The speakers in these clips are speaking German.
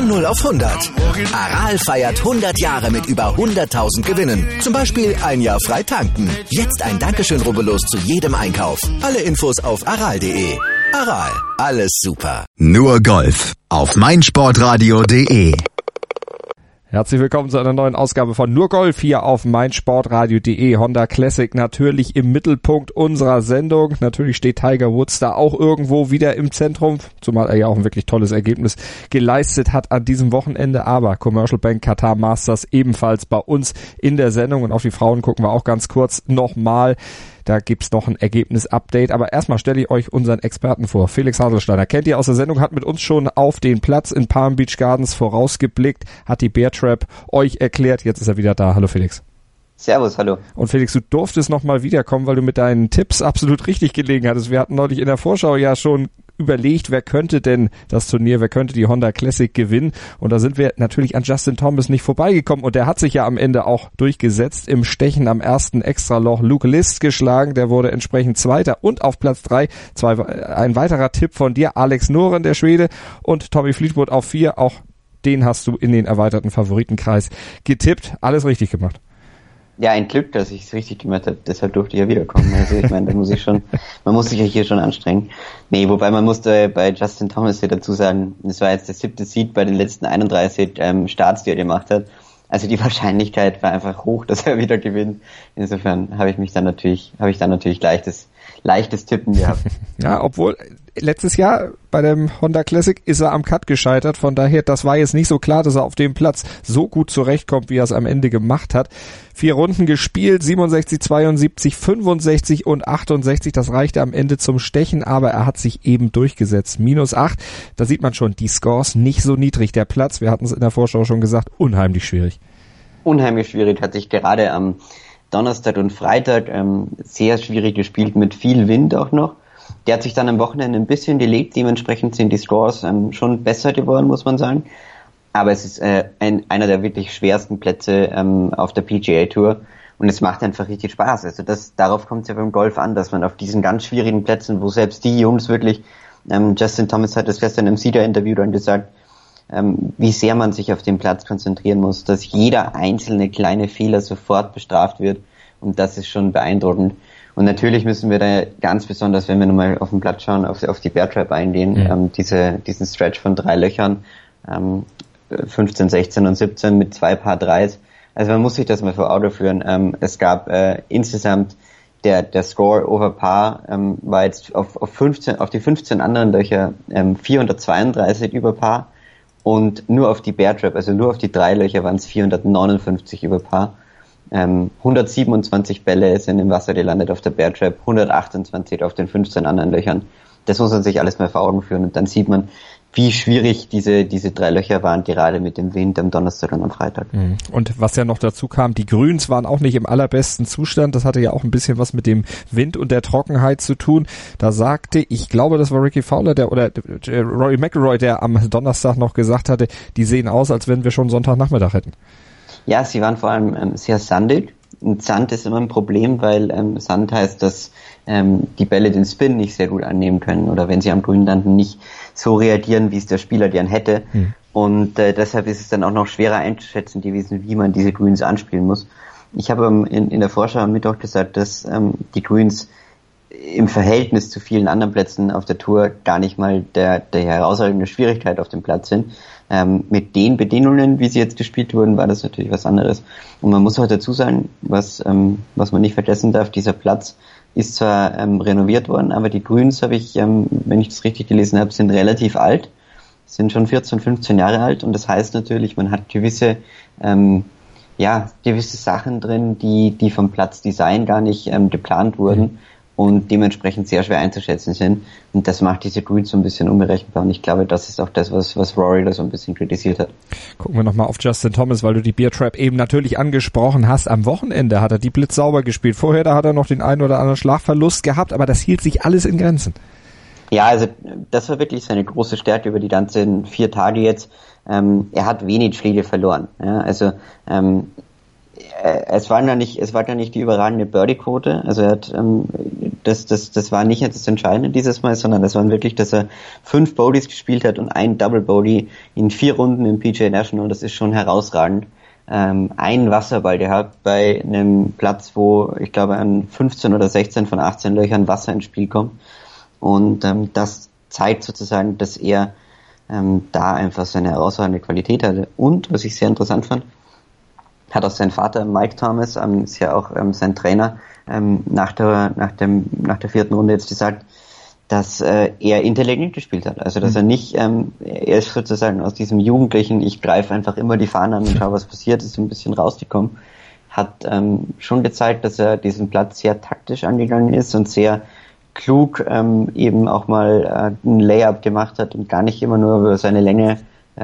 Von 0 auf 100. Aral feiert 100 Jahre mit über 100.000 Gewinnen. Zum Beispiel ein Jahr frei tanken. Jetzt ein Dankeschön, rubbellos zu jedem Einkauf. Alle Infos auf aral.de. Aral, alles super. Nur Golf auf meinsportradio.de. Herzlich willkommen zu einer neuen Ausgabe von Nur Golf hier auf meinsportradio.de. Honda Classic natürlich im Mittelpunkt unserer Sendung. Natürlich steht Tiger Woods da auch irgendwo wieder im Zentrum, zumal er ja auch ein wirklich tolles Ergebnis geleistet hat an diesem Wochenende. Aber Commercial Bank Qatar Masters ebenfalls bei uns in der Sendung, und auf die Frauen gucken wir auch ganz kurz nochmal. Da gibt's noch ein Ergebnis-Update. Aber erstmal stelle ich euch unseren Experten vor. Felix Haselsteiner kennt ihr aus der Sendung, hat mit uns schon auf den Platz in Palm Beach Gardens vorausgeblickt, hat die Bear Trap euch erklärt. Jetzt ist er wieder da. Hallo Felix. Servus, hallo. Und Felix, du durftest nochmal wiederkommen, weil du mit deinen Tipps absolut richtig gelegen hattest. Wir hatten neulich in der Vorschau ja schon überlegt, wer könnte denn das Turnier, wer könnte die Honda Classic gewinnen, und da sind wir natürlich an Justin Thomas nicht vorbeigekommen, und der hat sich ja am Ende auch durchgesetzt im Stechen am ersten Extraloch. Luke List geschlagen, der wurde entsprechend Zweiter, und auf Platz 3 ein weiterer Tipp von dir, Alex Noren, der Schwede, und Tommy Fleetwood auf 4, auch den hast du in den erweiterten Favoritenkreis getippt. Alles richtig gemacht. Ja, ein Glück, dass ich es richtig gemacht habe, deshalb durfte ich ja wiederkommen. Also ich meine, man muss sich ja hier schon anstrengen. Nee, wobei man musste bei Justin Thomas ja dazu sagen, das war jetzt der 7. Seed bei den letzten 31 Starts, die er gemacht hat. Also die Wahrscheinlichkeit war einfach hoch, dass er wieder gewinnt. Insofern habe ich dann natürlich leichtes Tippen gehabt. Ja, obwohl letztes Jahr bei dem Honda Classic ist er am Cut gescheitert. Von daher, das war jetzt nicht so klar, dass er auf dem Platz so gut zurechtkommt, wie er es am Ende gemacht hat. 4 Runden gespielt, 67, 72, 65 und 68. Das reichte am Ende zum Stechen, aber er hat sich eben durchgesetzt. -8, da sieht man schon, die Scores nicht so niedrig. Der Platz, wir hatten es in der Vorschau schon gesagt, unheimlich schwierig. Unheimlich schwierig, hat sich gerade am Donnerstag und Freitag sehr schwierig gespielt, mit viel Wind auch noch. Der hat sich dann am Wochenende ein bisschen gelegt, dementsprechend sind die Scores schon besser geworden, muss man sagen. Aber es ist einer der wirklich schwersten Plätze auf der PGA Tour, und es macht einfach richtig Spaß. Also darauf kommt es ja beim Golf an, dass man auf diesen ganz schwierigen Plätzen, wo selbst die Jungs wirklich, Justin Thomas hat das gestern im Cedar-Interview dann gesagt, wie sehr man sich auf den Platz konzentrieren muss, dass jeder einzelne kleine Fehler sofort bestraft wird, und das ist schon beeindruckend. Und natürlich müssen wir da ganz besonders, wenn wir nochmal auf den Platz schauen, auf die Bear Trap eingehen, diesen Stretch von 3 Löchern, 15, 16 und 17 mit 2 Par 3s. Also man muss sich das mal vor Augen führen. Es gab insgesamt der Score over Par war jetzt auf die 15 anderen Löcher 432 über Par, und nur auf die Bear Trap, also nur auf die 3 Löcher, waren es 459 über Par. 127 Bälle sind im Wasser gelandet auf der Bear Trap, 128 auf den 15 anderen Löchern. Das muss man sich alles mal vor Augen führen, und dann sieht man, wie schwierig diese 3 Löcher waren, gerade mit dem Wind am Donnerstag und am Freitag. Und was ja noch dazu kam, die Grüns waren auch nicht im allerbesten Zustand. Das hatte ja auch ein bisschen was mit dem Wind und der Trockenheit zu tun. Da sagte, ich glaube, das war Ricky Fowler, Rory McIlroy, der am Donnerstag noch gesagt hatte, die sehen aus, als wenn wir schon Sonntagnachmittag hätten. Ja, sie waren vor allem sehr sandig. Und Sand ist immer ein Problem, weil Sand heißt, dass die Bälle den Spin nicht sehr gut annehmen können, oder wenn sie am Grün landen, nicht so reagieren, wie es der Spieler gern hätte. Und deshalb ist es dann auch noch schwerer einzuschätzen gewesen, wie man diese Greens anspielen muss. Ich habe in der Vorschau am Mittwoch gesagt, dass die Greens im Verhältnis zu vielen anderen Plätzen auf der Tour gar nicht mal der herausragende Schwierigkeit auf dem Platz sind. Mit den Bedingungen, wie sie jetzt gespielt wurden, war das natürlich was anderes. Und man muss auch dazu sagen, was man nicht vergessen darf, dieser Platz ist zwar renoviert worden, aber die Grüns, habe ich, wenn ich das richtig gelesen habe, sind relativ alt, sind schon 14, 15 Jahre alt, und das heißt natürlich, man hat gewisse Sachen drin, die vom Platzdesign gar nicht geplant wurden und dementsprechend sehr schwer einzuschätzen sind, und das macht diese Greens so ein bisschen unberechenbar, und ich glaube, das ist auch das, was Rory da so ein bisschen kritisiert hat. Gucken wir nochmal auf Justin Thomas, weil du die Bear Trap eben natürlich angesprochen hast. Am Wochenende hat er die blitzsauber gespielt. Vorher, da hat er noch den einen oder anderen Schlagverlust gehabt, aber das hielt sich alles in Grenzen. Ja, also das war wirklich seine große Stärke über die ganzen 4 Tage jetzt. Er hat wenig Schläge verloren. Ja, also es war gar nicht die überragende Birdie-Quote. Also er hat das war nicht das Entscheidende dieses Mal, sondern das waren wirklich, dass er 5 Birdies gespielt hat und ein Double Bogey in 4 Runden im PGA National. Das ist schon herausragend. Ein Wasserball gehabt bei einem Platz, wo ich glaube an 15 oder 16 von 18 Löchern Wasser ins Spiel kommt. Und das zeigt sozusagen, dass er da einfach seine herausragende Qualität hatte. Und, was ich sehr interessant fand, hat auch sein Vater Mike Thomas, ist ja auch sein Trainer, nach der 4. Runde jetzt gesagt, dass er intelligent gespielt hat. Also dass er nicht, er ist sozusagen aus diesem Jugendlichen, ich greife einfach immer die Fahne an und schaue, was passiert, ist ein bisschen rausgekommen, hat schon gezeigt, dass er diesen Platz sehr taktisch angegangen ist und sehr klug eben auch mal ein Layup gemacht hat und gar nicht immer nur über seine Länge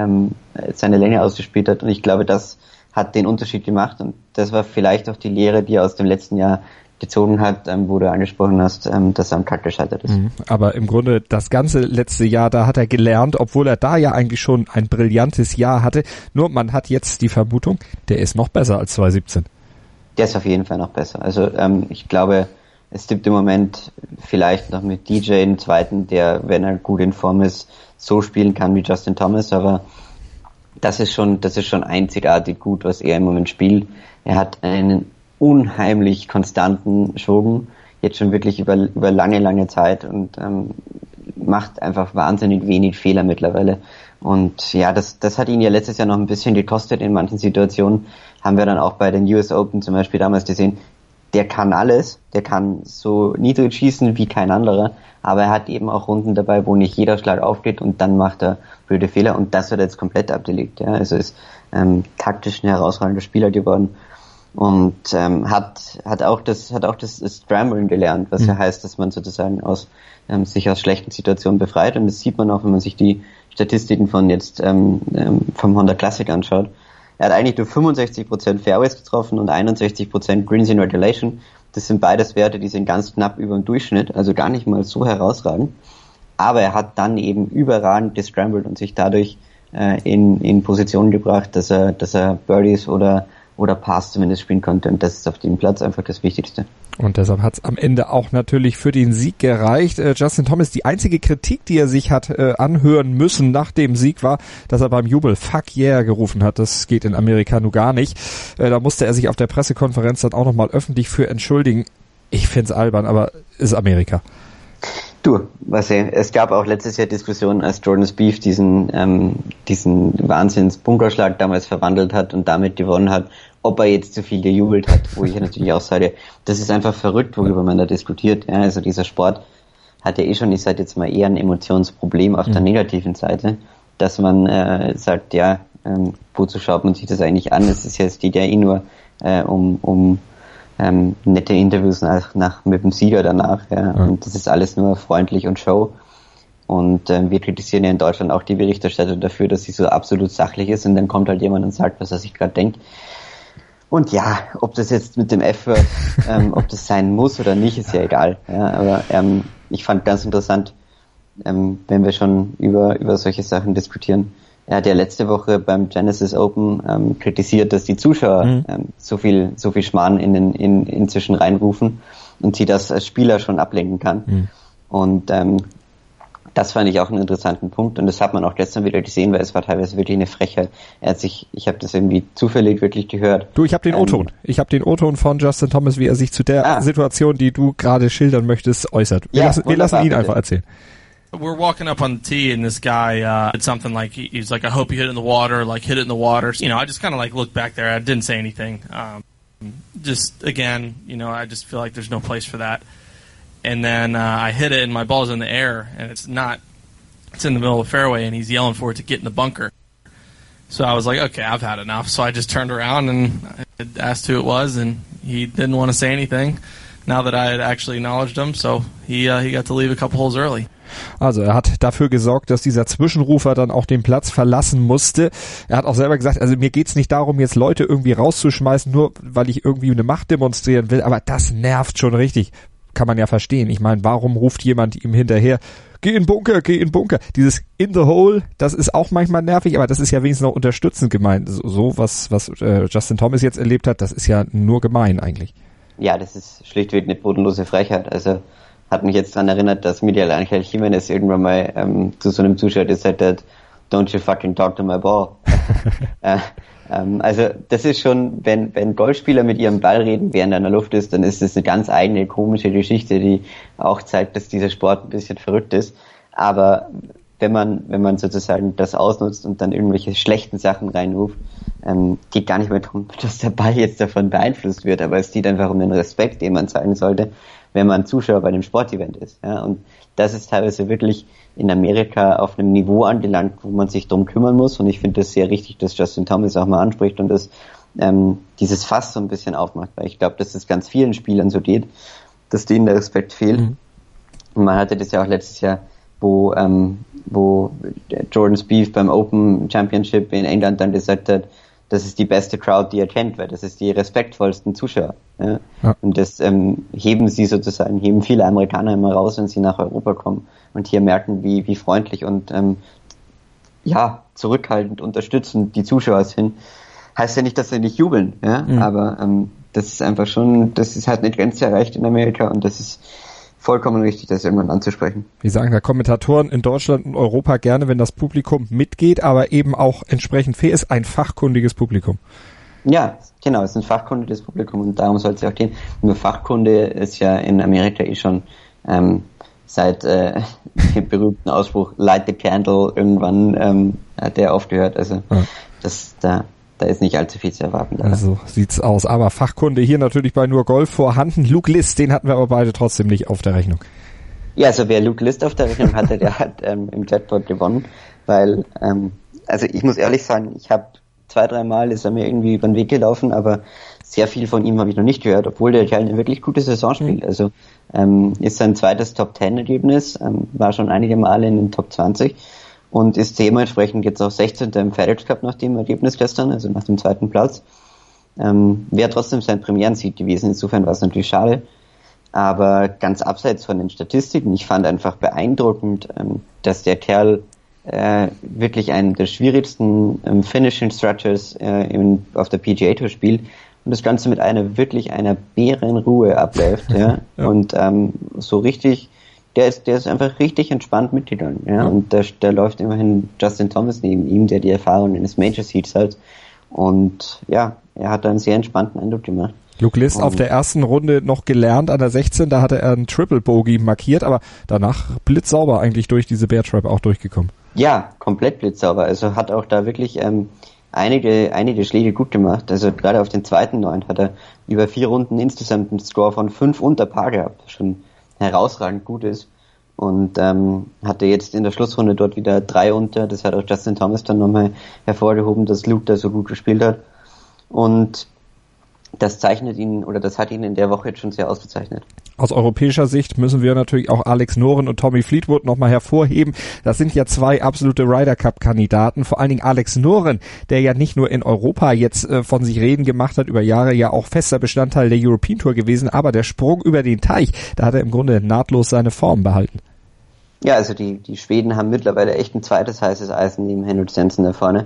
ausgespielt hat. Und ich glaube, das hat den Unterschied gemacht und das war vielleicht auch die Lehre, die er aus dem letzten Jahr gezogen hat, wo du angesprochen hast, dass er am Tag gescheitert ist. Aber im Grunde das ganze letzte Jahr, da hat er gelernt, obwohl er da ja eigentlich schon ein brillantes Jahr hatte. Nur man hat jetzt die Vermutung, der ist noch besser als 2017. Der ist auf jeden Fall noch besser. Also ich glaube, es gibt im Moment vielleicht noch mit DJ einen zweiten, der, wenn er gut in Form ist, so spielen kann wie Justin Thomas, aber das ist schon einzigartig gut, was er im Moment spielt. Er hat einen unheimlich konstanten Schwung, jetzt schon wirklich über lange Zeit und macht einfach wahnsinnig wenig Fehler mittlerweile. Und ja, das hat ihn ja letztes Jahr noch ein bisschen gekostet in manchen Situationen. Haben wir dann auch bei den US Open zum Beispiel damals gesehen, der kann alles, der kann so niedrig schießen wie kein anderer, aber er hat eben auch Runden dabei, wo nicht jeder Schlag aufgeht und dann macht er blöde Fehler und das hat er jetzt komplett abgelegt. Ja. Also ist taktisch ein herausragender Spieler geworden und hat auch das Scramblen gelernt, was ja heißt, dass man sozusagen sich aus schlechten Situationen befreit und das sieht man auch, wenn man sich die Statistiken von jetzt vom Honda Classic anschaut. Er hat eigentlich nur 65% Fairways getroffen und 61% Greens in Regulation. Das sind beides Werte, die sind ganz knapp über dem Durchschnitt, also gar nicht mal so herausragend. Aber er hat dann eben überragend gescrambled und sich dadurch in Position gebracht, dass er Birdies oder Pars zumindest spielen konnte. Und das ist auf dem Platz einfach das Wichtigste. Und deshalb hat es am Ende auch natürlich für den Sieg gereicht. Justin Thomas, die einzige Kritik, die er sich hat anhören müssen nach dem Sieg, war, dass er beim Jubel Fuck yeah gerufen hat. Das geht in Amerika nur gar nicht. Da musste er sich auf der Pressekonferenz dann auch nochmal öffentlich für entschuldigen. Ich find's albern, aber ist Amerika. Du, es gab auch letztes Jahr Diskussionen, als Jordan Spieth diesen Wahnsinns-Bunkerschlag damals verwandelt hat und damit gewonnen hat, ob er jetzt zu viel gejubelt hat, wo ich natürlich auch sage, das ist einfach verrückt, worüber man da diskutiert. Ja, also dieser Sport hat ja schon, ich sage jetzt mal, eher ein Emotionsproblem auf der negativen Seite, dass man sagt, ja, wozu schaut man sich das eigentlich an? Es geht ja nur um nette Interviews mit dem Sieger danach, ja. Und das ist alles nur freundlich und Show. Und wir kritisieren ja in Deutschland auch die Berichterstattung dafür, dass sie so absolut sachlich ist und dann kommt halt jemand und sagt, was er sich gerade denkt. Und ja, ob das jetzt mit dem F-Word, ob das sein muss oder nicht, ist ja egal. Ja, aber ich fand ganz interessant, wenn wir schon über solche Sachen diskutieren. Er hat ja letzte Woche beim Genesis Open kritisiert, dass die Zuschauer so viel Schmarrn inzwischen reinrufen und sie das als Spieler schon ablenken kann. Und das fand ich auch einen interessanten Punkt und das hat man auch gestern wieder gesehen, weil es war teilweise wirklich eine Frechheit. Ich habe das irgendwie zufällig wirklich gehört. Du, ich habe den O-Ton. Ich habe den O-Ton von Justin Thomas, wie er sich zu der Situation, die du gerade schildern möchtest, äußert. Wir lassen ihn einfach erzählen. We're walking up on the tee and this guy did something like he's like, I hope you hit it in the water, like hit it in the water. You know, I just kind of like looked back there. I didn't say anything. Just again, you know, I just feel like there's no place for that. And then I hit it and my ball's in the air and it's in the middle of the fairway and he's yelling for it to get in the bunker. So I was like, okay, I've had enough. So I just turned around and I asked who it was and he didn't want to say anything now that I had actually acknowledged him. So he got to leave a couple holes early. Also er hat dafür gesorgt, dass dieser Zwischenrufer dann auch den Platz verlassen musste. Er hat auch selber gesagt, also mir geht's nicht darum, jetzt Leute irgendwie rauszuschmeißen, nur weil ich irgendwie eine Macht demonstrieren will, aber das nervt schon richtig. Kann man ja verstehen. Ich meine, warum ruft jemand ihm hinterher, geh in Bunker, geh in Bunker. Dieses in the hole, das ist auch manchmal nervig, aber das ist ja wenigstens noch unterstützend gemeint. So was Justin Thomas jetzt erlebt hat, das ist ja nur gemein eigentlich. Ja, das ist schlichtweg eine bodenlose Frechheit. Also hat mich jetzt daran erinnert, dass Miguel Ángel Jiménez irgendwann mal zu so einem Zuschauer gesagt hat, don't you fucking talk to my ball. Also das ist schon, wenn Golfspieler mit ihrem Ball reden, während er in der Luft ist, dann ist das eine ganz eigene komische Geschichte, die auch zeigt, dass dieser Sport ein bisschen verrückt ist. Aber wenn man sozusagen das ausnutzt und dann irgendwelche schlechten Sachen reinruft, geht gar nicht mehr darum, dass der Ball jetzt davon beeinflusst wird, aber es geht einfach um den Respekt, den man zeigen sollte, wenn man Zuschauer bei einem Sportevent ist. Ja, und das ist teilweise wirklich in Amerika auf einem Niveau angelangt, wo man sich drum kümmern muss. Und ich finde das sehr richtig, dass Justin Thomas auch mal anspricht und das dieses Fass so ein bisschen aufmacht, weil ich glaube, dass es ganz vielen Spielern so geht, dass denen der Respekt fehlt. Und man hatte das ja auch letztes Jahr, wo Jordan Spieth beim Open Championship in England dann gesagt hat, das ist die beste Crowd, die er kennt, weil das ist die respektvollsten Zuschauer. Ja? Ja. Und das heben viele Amerikaner immer raus, wenn sie nach Europa kommen und hier merken, wie freundlich und zurückhaltend, unterstützend die Zuschauer sind. Heißt ja nicht, dass sie nicht jubeln, ja, aber das ist einfach schon, das ist halt eine Grenze erreicht in Amerika und das ist vollkommen richtig, das irgendwann anzusprechen. Wie sagen da Kommentatoren in Deutschland und Europa gerne, wenn das Publikum mitgeht, aber eben auch entsprechend fair ist, ein fachkundiges Publikum. Ja, genau, es ist ein fachkundiges Publikum und darum soll es ja auch gehen. Nur Fachkunde ist ja in Amerika schon seit dem berühmten Ausspruch Light the Candle irgendwann hat der aufgehört. Also da ist nicht allzu viel zu erwarten. Also sieht's aus. Aber Fachkunde hier natürlich bei Nur Golf vorhanden. Luke List, den hatten wir aber beide trotzdem nicht auf der Rechnung. Ja, also wer Luke List auf der Rechnung hatte, der hat im Jackpot gewonnen, weil, also ich muss ehrlich sagen, ich habe 2-3 Mal ist er mir irgendwie über den Weg gelaufen, aber sehr viel von ihm habe ich noch nicht gehört, obwohl der Kerl eine wirklich gute Saison spielt. Also ist sein zweites Top-10-Ergebnis, war schon einige Male in den Top 20 und ist dementsprechend jetzt auch 16. im FedEx Cup nach dem Ergebnis gestern, also nach dem zweiten Platz. Wäre trotzdem sein Premierensieg gewesen, insofern war es natürlich schade. Aber ganz abseits von den Statistiken, ich fand einfach beeindruckend, dass der Kerl wirklich einen der schwierigsten Finishing Structures auf der PGA Tour spielt und das Ganze mit einer Bärenruhe abläuft. Ja? Und so richtig, der ist einfach richtig entspannt mitgegangen. Ja? Und da läuft immerhin Justin Thomas neben ihm, der die Erfahrung eines Major Seeds hat. Und ja, er hat da einen sehr entspannten Eindruck gemacht. Luke List auf der ersten Runde noch gelernt an der 16, da hatte er einen Triple Bogey markiert, aber danach blitzsauber eigentlich durch diese Bear Trap auch durchgekommen. Ja, komplett blitzsauber. Also hat auch da wirklich einige Schläge gut gemacht. Also gerade auf den zweiten 9 hat er über 4 Runden insgesamt einen Score von 5 unter Par gehabt, was schon herausragend gut ist. Und hatte jetzt in der Schlussrunde dort wieder 3 unter. Das hat auch Justin Thomas dann nochmal hervorgehoben, dass Luke da so gut gespielt hat. Und das zeichnet ihn, oder das hat ihn in der Woche jetzt schon sehr ausgezeichnet. Aus europäischer Sicht müssen wir natürlich auch Alex Noren und Tommy Fleetwood nochmal hervorheben. Das sind ja 2 absolute Ryder Cup Kandidaten. Vor allen Dingen Alex Noren, der ja nicht nur in Europa jetzt von sich reden gemacht hat, über Jahre ja auch fester Bestandteil der European Tour gewesen, aber der Sprung über den Teich, da hat er im Grunde nahtlos seine Form behalten. Ja, also die Schweden haben mittlerweile echt ein zweites heißes Eisen neben Henrik Stenson da vorne.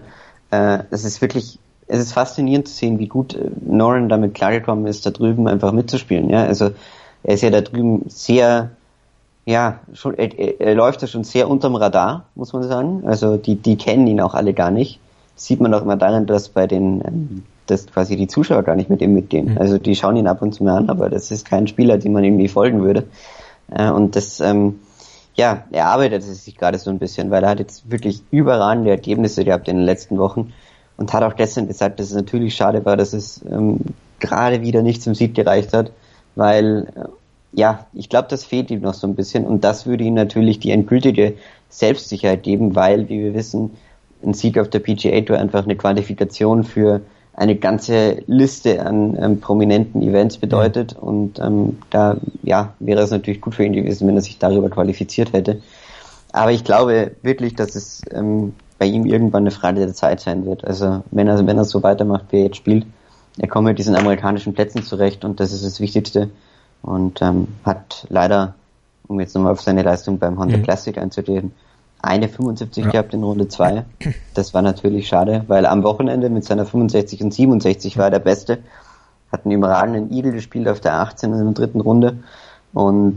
Es ist faszinierend zu sehen, wie gut Noren damit klargekommen ist, da drüben einfach mitzuspielen. Ja, also er ist ja da drüben sehr, er läuft ja schon sehr unterm Radar, muss man sagen. Also die kennen ihn auch alle gar nicht. Das sieht man auch immer daran, dass dass quasi die Zuschauer gar nicht mit ihm mitgehen. Also die schauen ihn ab und zu mal an, aber das ist kein Spieler, dem man irgendwie folgen würde. Und das, er arbeitet sich gerade so ein bisschen, weil er hat jetzt wirklich überragende Ergebnisse gehabt in den letzten Wochen. Und hat auch gestern gesagt, dass es natürlich schade war, dass es gerade wieder nicht zum Sieg gereicht hat, weil, ich glaube, das fehlt ihm noch so ein bisschen und das würde ihm natürlich die endgültige Selbstsicherheit geben, weil, wie wir wissen, ein Sieg auf der PGA Tour einfach eine Qualifikation für eine ganze Liste an prominenten Events bedeutet und da wäre es natürlich gut für ihn gewesen, wenn er sich darüber qualifiziert hätte. Aber ich glaube wirklich, dass es bei ihm irgendwann eine Frage der Zeit sein wird. Also wenn er so weitermacht, wie er jetzt spielt, er kommt mit diesen amerikanischen Plätzen zurecht und das ist das Wichtigste und hat leider, um jetzt nochmal auf seine Leistung beim Honda Classic einzugehen, eine 75 gehabt in Runde 2. Das war natürlich schade, weil am Wochenende mit seiner 65 und 67 war er der Beste, hat einen überragenden Eagle gespielt auf der 18 in der 3. Runde und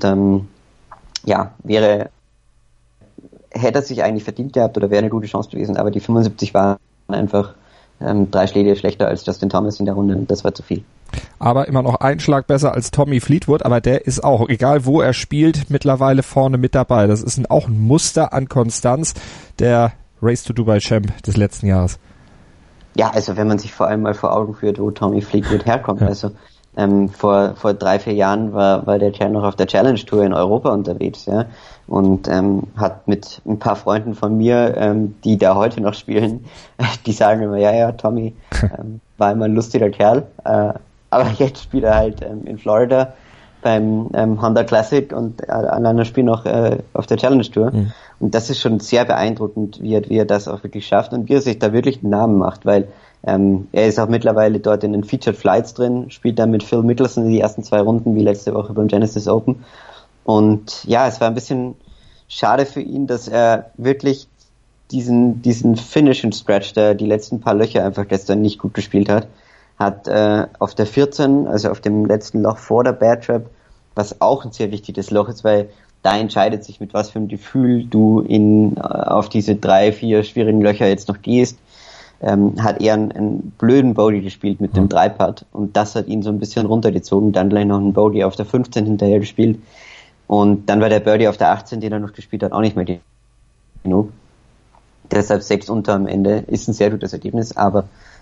hätte er sich eigentlich verdient gehabt oder wäre eine gute Chance gewesen, aber die 75 waren einfach 3 Schläge schlechter als Justin Thomas in der Runde und das war zu viel. Aber immer noch ein Schlag besser als Tommy Fleetwood, aber der ist auch, egal wo er spielt, mittlerweile vorne mit dabei. Das ist auch ein Muster an Konstanz, der Race to Dubai Champ des letzten Jahres. Ja, also wenn man sich vor allem mal vor Augen führt, wo Tommy Fleetwood herkommt, also vor 3-4 Jahren war der Kerl noch auf der Challenge Tour in Europa unterwegs, ja, und hat mit ein paar Freunden von mir, die da heute noch spielen, die sagen immer, ja, Tommy war immer ein lustiger Kerl, aber jetzt spielt er halt in Florida beim Honda Classic und alle anderen spielen noch auf der Challenge Tour. Mhm. Und das ist schon sehr beeindruckend, wie er das auch wirklich schafft und wie er sich da wirklich einen Namen macht, weil er ist auch mittlerweile dort in den Featured Flights drin, spielt dann mit Phil Mickelson die ersten 2 Runden, wie letzte Woche beim Genesis Open. Und ja, es war ein bisschen schade für ihn, dass er wirklich diesen Finishing Stretch, der die letzten paar Löcher einfach gestern nicht gut gespielt hat auf der 14, also auf dem letzten Loch vor der Bear Trap, was auch ein sehr wichtiges Loch ist, weil da entscheidet sich, mit was für einem Gefühl du auf diese 3-4 schwierigen Löcher jetzt noch gehst. Hat er einen blöden Bogey gespielt mit dem 3-Putt und das hat ihn so ein bisschen runtergezogen, dann gleich noch einen Bogey auf der 15 hinterher gespielt und dann war der Birdie auf der 18, den er noch gespielt hat, auch nicht mehr genug. Deshalb 6 unter am Ende ist ein sehr gutes Ergebnis, aber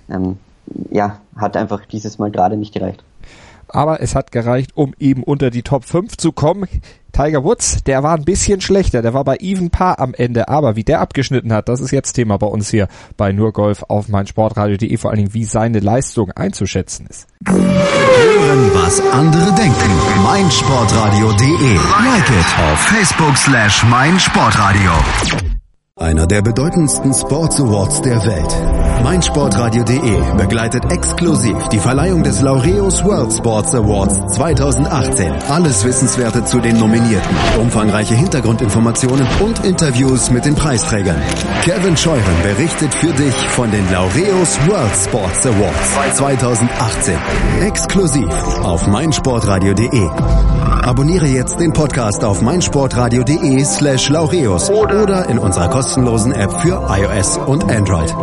hat einfach dieses Mal gerade nicht gereicht. Aber es hat gereicht, um eben unter die Top 5 zu kommen. Tiger Woods, der war ein bisschen schlechter, der war bei Even Par am Ende, aber wie der abgeschnitten hat, das ist jetzt Thema bei uns hier bei Nur Golf auf meinsportradio.de, vor allen Dingen, wie seine Leistung einzuschätzen ist. Hören, was andere denken. meinsportradio.de. Like it auf Facebook/meinsportradio. Einer der bedeutendsten Sports Awards der Welt. meinsportradio.de begleitet exklusiv die Verleihung des Laureus World Sports Awards 2018. Alles Wissenswerte zu den Nominierten, umfangreiche Hintergrundinformationen und Interviews mit den Preisträgern. Kevin Scheuren berichtet für dich von den Laureus World Sports Awards 2018. Exklusiv auf meinsportradio.de. Abonniere jetzt den Podcast auf meinsportradio.de/Laureus oder in unserer kostenlosen App für iOS und Android.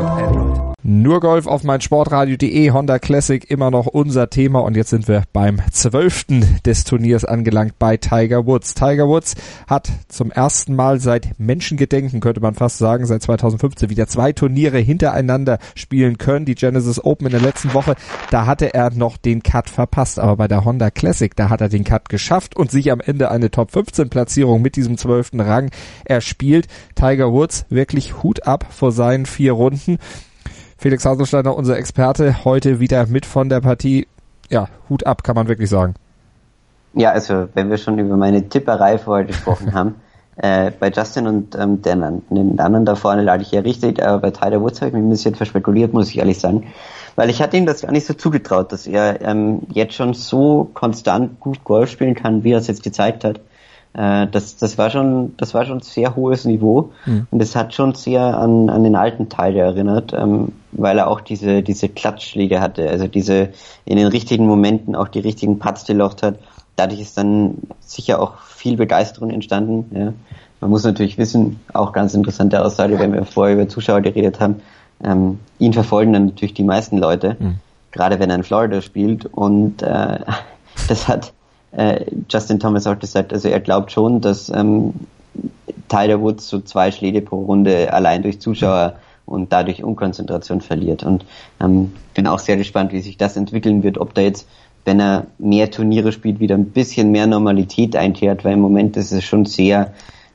Nur Golf auf meinsportradio.de, Honda Classic immer noch unser Thema und jetzt sind wir beim 12. des Turniers angelangt bei Tiger Woods. Tiger Woods hat zum ersten Mal seit Menschengedenken, könnte man fast sagen, seit 2015 wieder 2 Turniere hintereinander spielen können. Die Genesis Open in der letzten Woche, da hatte er noch den Cut verpasst, aber bei der Honda Classic, da hat er den Cut geschafft und sich am Ende eine Top 15 Platzierung mit diesem 12. Rang erspielt. Tiger Woods wirklich Hut ab vor seinen 4 Runden. Felix Haselsteiner, unser Experte, heute wieder mit von der Partie. Ja, Hut ab, kann man wirklich sagen. Ja, also wenn wir schon über meine Tipperei vorher gesprochen haben, bei Justin und den anderen da vorne lag ich ja richtig, aber bei Tiger Woods habe ich mich ein bisschen verspekuliert, muss ich ehrlich sagen. Weil ich hatte ihm das gar nicht so zugetraut, dass er jetzt schon so konstant gut Golf spielen kann, wie er es jetzt gezeigt hat. Das war schon sehr hohes Niveau und es hat schon sehr an den alten Tiger erinnert, weil er auch diese Klatschschläge hatte, also diese in den richtigen Momenten auch die richtigen Putts gelocht hat. Dadurch ist dann sicher auch viel Begeisterung entstanden. Ja. Man muss natürlich wissen, auch ganz interessante Aussage, wenn wir vorher über Zuschauer geredet haben, ihn verfolgen dann natürlich die meisten Leute, gerade wenn er in Florida spielt und das hat Justin Thomas auch gesagt, also er glaubt schon, dass Tiger Woods so 2 Schläge pro Runde allein durch Zuschauer und dadurch Unkonzentration verliert und bin auch sehr gespannt, wie sich das entwickeln wird, ob da jetzt, wenn er mehr Turniere spielt, wieder ein bisschen mehr Normalität einkehrt, weil im Moment ist es schon sehr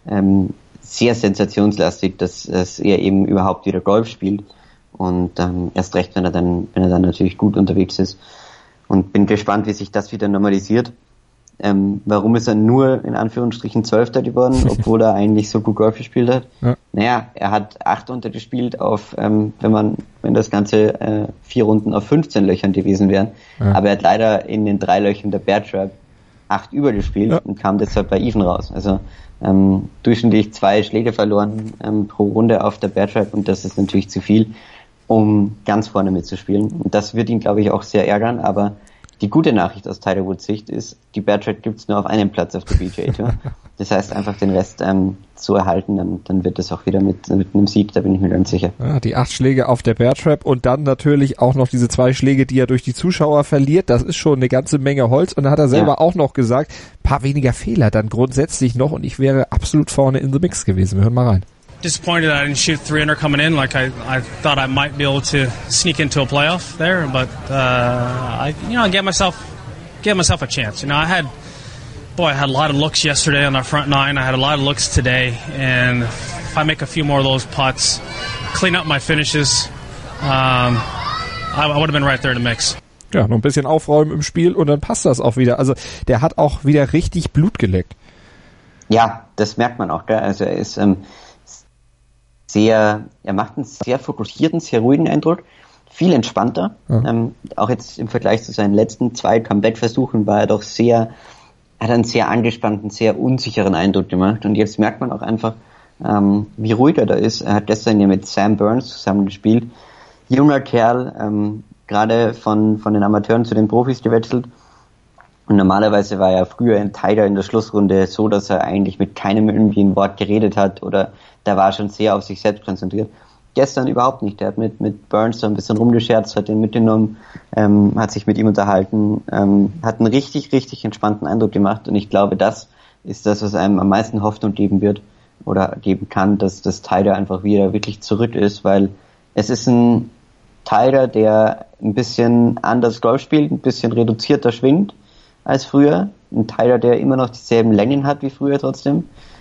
sensationslastig, dass er eben überhaupt wieder Golf spielt und erst recht, wenn er dann natürlich gut unterwegs ist und bin gespannt, wie sich das wieder normalisiert. Warum ist er nur in Anführungsstrichen 12. geworden, obwohl er eigentlich so gut Golf gespielt hat? Ja. Naja, er hat 8 untergespielt auf, wenn das Ganze 4 Runden auf 15 Löchern gewesen wären. Ja. Aber er hat leider in den 3 Löchern der Bear Trap 8 übergespielt und kam deshalb bei Even raus. Also durchschnittlich 2 Schläge verloren pro Runde auf der Bear Trap und das ist natürlich zu viel, um ganz vorne mitzuspielen. Und das wird ihn, glaube ich, auch sehr ärgern, aber Die gute Nachricht aus Tiger Woods Sicht ist, die Bear Trap gibt's nur auf einem Platz auf der PGA Tour. Das heißt, einfach den Rest zu erhalten, dann wird es auch wieder mit einem Sieg, da bin ich mir ganz sicher. Ja, die 8 Schläge auf der Bear Trap und dann natürlich auch noch diese 2 Schläge, die er durch die Zuschauer verliert. Das ist schon eine ganze Menge Holz. Und dann hat er selber auch noch gesagt, paar weniger Fehler dann grundsätzlich noch und ich wäre absolut vorne in the mix gewesen. Wir hören mal rein. Disappointed I didn't shoot 300 coming in. Like I thought I might be able to sneak into a playoff there, but I gave myself a chance. I had a lot of looks yesterday on our front 9. I had a lot of looks today, and if I make a few more of those putts, clean up my finishes, I would have been right there in the mix. Ja, noch ein bisschen aufräumen im Spiel und dann passt das auch wieder. Also der hat auch wieder richtig Blut geleckt. Ja, das merkt man auch. Gell? Also er ist er macht einen sehr fokussierten, sehr ruhigen Eindruck, viel entspannter. Ja. Auch jetzt im Vergleich zu seinen letzten 2 Comeback-Versuchen war er doch hat einen sehr angespannten, sehr unsicheren Eindruck gemacht. Und jetzt merkt man auch einfach, wie ruhig er da ist. Er hat gestern ja mit Sam Burns zusammen gespielt. Junger Kerl, gerade von den Amateuren zu den Profis gewechselt. Und normalerweise war er früher in Tiger in der Schlussrunde so, dass er eigentlich mit keinem irgendwie ein Wort geredet hat oder da war er schon sehr auf sich selbst konzentriert. Gestern überhaupt nicht. Er hat mit Burns so ein bisschen rumgescherzt, hat ihn mitgenommen, hat sich mit ihm unterhalten, hat einen richtig, richtig entspannten Eindruck gemacht und ich glaube, das ist das, was einem am meisten Hoffnung geben wird oder geben kann, dass das Tiger einfach wieder wirklich zurück ist, weil es ist ein Tiger, der ein bisschen anders Golf spielt, ein bisschen reduzierter schwingt als früher. Ein Tiger, der immer noch dieselben Längen hat wie früher trotzdem.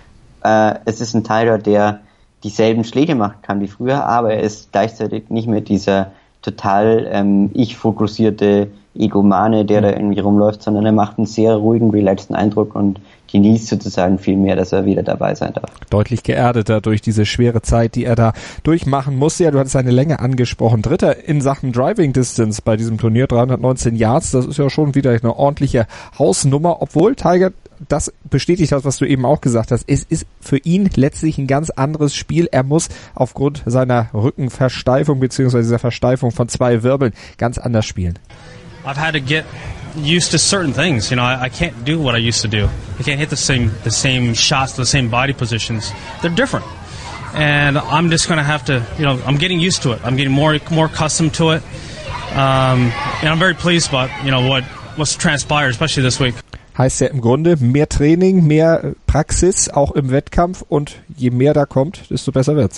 Es ist ein Tiger, der dieselben Schläge machen kann wie früher, aber er ist gleichzeitig nicht mehr dieser total ich-fokussierte Egomane, der da irgendwie rumläuft, sondern er macht einen sehr ruhigen, relaxten Eindruck und genießt sozusagen viel mehr, dass er wieder dabei sein darf. Deutlich geerdeter durch diese schwere Zeit, die er da durchmachen musste. Ja, du hattest seine Länge angesprochen. Dritter in Sachen Driving Distance bei diesem Turnier, 319 Yards. Das ist ja schon wieder eine ordentliche Hausnummer, obwohl Tiger das bestätigt hat, was du eben auch gesagt hast. Es ist für ihn letztlich ein ganz anderes Spiel. Er muss aufgrund seiner Rückenversteifung bzw. dieser Versteifung von 2 Wirbeln ganz anders spielen. I've had to get used to certain things. I can't do what I used to do. I can't hit the same shots, the same body positions. They're different. And I'm just going to have to, I'm getting used to it. I'm getting more accustomed to it. And I'm very pleased about, what's transpired, especially this week. Heißt ja im Grunde mehr Training, mehr Praxis, auch im Wettkampf und je mehr da kommt, desto besser wird's.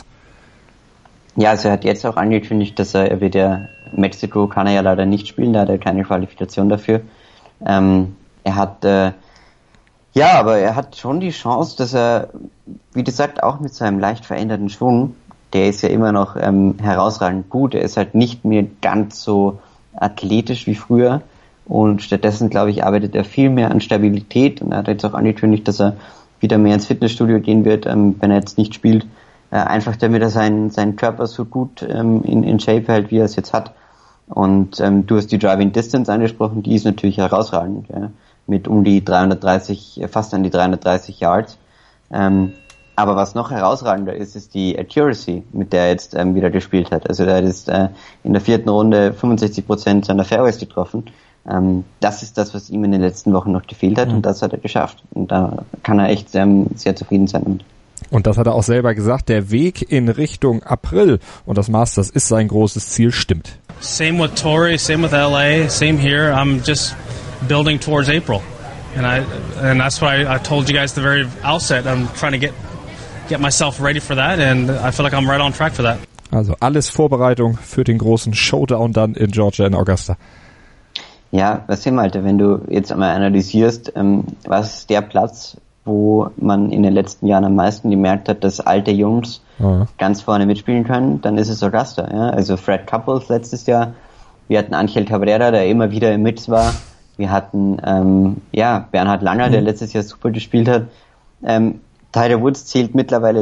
Ja, also er hat jetzt auch angekündigt, dass er wieder Mexiko kann er ja leider nicht spielen, da hat er keine Qualifikation dafür. Er hat aber er hat schon die Chance, dass er, wie gesagt, auch mit seinem leicht veränderten Schwung, der ist ja immer noch herausragend gut, er ist halt nicht mehr ganz so athletisch wie früher und stattdessen, glaube ich, arbeitet er viel mehr an Stabilität und er hat jetzt auch angekündigt, dass er wieder mehr ins Fitnessstudio gehen wird, wenn er jetzt nicht spielt. Einfach damit er seinen Körper so gut in Shape hält, wie er es jetzt hat. Und du hast die Driving Distance angesprochen, die ist natürlich herausragend, ja, mit fast an die 330 Yards. Aber was noch herausragender ist die Accuracy, mit der er jetzt wieder gespielt hat. Also er hat jetzt in der 4. Runde 65% seiner Fairways getroffen. Das ist das, was ihm in den letzten Wochen noch gefehlt hat und das hat er geschafft. Und da kann er echt sehr zufrieden sein damit. Und das hat er auch selber gesagt, der Weg in Richtung April und das Masters ist sein großes Ziel, stimmt. Same with Torrey, same with LA, same here. I'm just building towards April. And that's why I told you guys at the very outset, I'm trying to get myself ready for that and I feel like I'm right on track for that. Also alles Vorbereitung für den großen Showdown dann in Georgia in Augusta. Ja, was hier Malte, wenn du jetzt einmal analysierst, was ist der Platz, wo man in den letzten Jahren am meisten gemerkt hat, dass alte Jungs ganz vorne mitspielen können, dann ist es Augusta. Ja? Also Fred Couples letztes Jahr, wir hatten Angel Cabrera, der immer wieder im Mix war, wir hatten Bernhard Langer, der letztes Jahr super gespielt hat. Tiger Woods zählt mittlerweile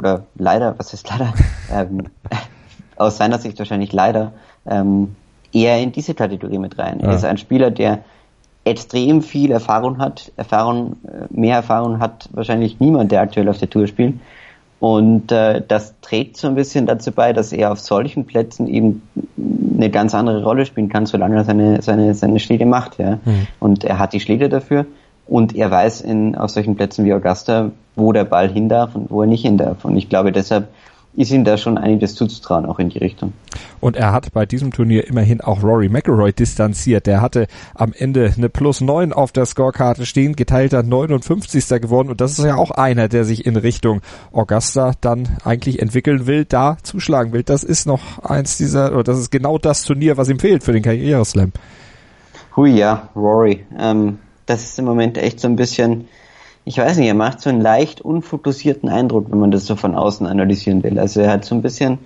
aus seiner Sicht wahrscheinlich leider, eher in diese Kategorie mit rein. Er ist ein Spieler, der extrem viel Erfahrung hat. Mehr Erfahrung hat wahrscheinlich niemand, der aktuell auf der Tour spielt. Und das trägt so ein bisschen dazu bei, dass er auf solchen Plätzen eben eine ganz andere Rolle spielen kann, solange er seine Schläge macht. Ja. Und er hat die Schläge dafür und er weiß auf solchen Plätzen wie Augusta, wo der Ball hin darf und wo er nicht hin darf. Und ich glaube, deshalb ist ihm da schon einiges zuzutrauen, auch in die Richtung. Und er hat bei diesem Turnier immerhin auch Rory McIlroy distanziert. Der hatte am Ende eine +9 auf der Scorekarte stehen, geteilter 59. geworden. Und das ist ja auch einer, der sich in Richtung Augusta dann eigentlich entwickeln will, da zuschlagen will. Das ist noch das ist genau das Turnier, was ihm fehlt für den Karriereslam. Hui, ja, Rory. Das ist im Moment echt so ein bisschen, ich weiß nicht, er macht so einen leicht unfokussierten Eindruck, wenn man das so von außen analysieren will. Also er hat so ein bisschen,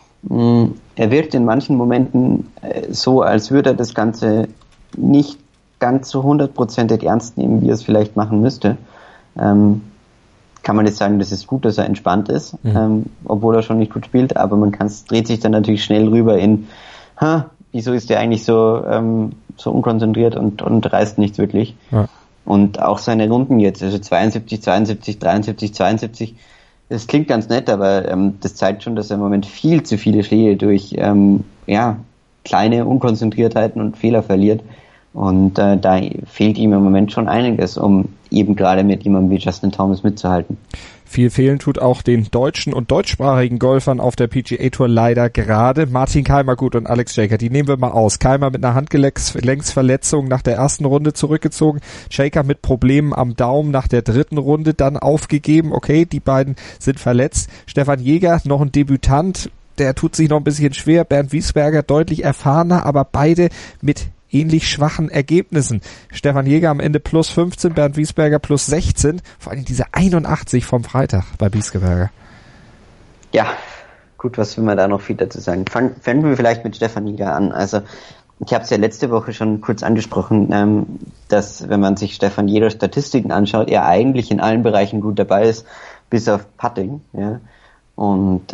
er wirkt in manchen Momenten so, als würde er das Ganze nicht ganz so 100% ernst nehmen, wie er es vielleicht machen müsste. Kann man jetzt sagen, das ist gut, dass er entspannt ist, obwohl er schon nicht gut spielt, aber dreht sich dann natürlich schnell rüber in, wieso ist der eigentlich so unkonzentriert und reißt nichts wirklich. Ja. Und auch seine Runden jetzt, also 72, 72, 73, 72, das klingt ganz nett, aber das zeigt schon, dass er im Moment viel zu viele Schläge durch kleine Unkonzentriertheiten und Fehler verliert. Und da fehlt ihm im Moment schon einiges, um eben gerade mit jemandem wie Justin Thomas mitzuhalten. Viel fehlen tut auch den deutschen und deutschsprachigen Golfern auf der PGA Tour leider gerade. Martin Kaymer, gut, und Alex Shaker, die nehmen wir mal aus. Kaymer mit einer Handgelenksverletzung nach der ersten Runde zurückgezogen. Shaker mit Problemen am Daumen nach der dritten Runde dann aufgegeben. Okay, die beiden sind verletzt. Stefan Jäger, noch ein Debütant, der tut sich noch ein bisschen schwer. Bernd Wiesberger deutlich erfahrener, aber beide mit ähnlich schwachen Ergebnissen. Stefan Jäger am Ende +15, Bernd Wiesberger +16. Vor allem diese 81 vom Freitag bei Wiesberger. Ja, gut, was will man da noch viel dazu sagen? Fangen wir vielleicht mit Stefan Jäger an. Also ich habe es ja letzte Woche schon kurz angesprochen, dass wenn man sich Stefan Jägers Statistiken anschaut, er eigentlich in allen Bereichen gut dabei ist, bis auf Putting. Ja. Und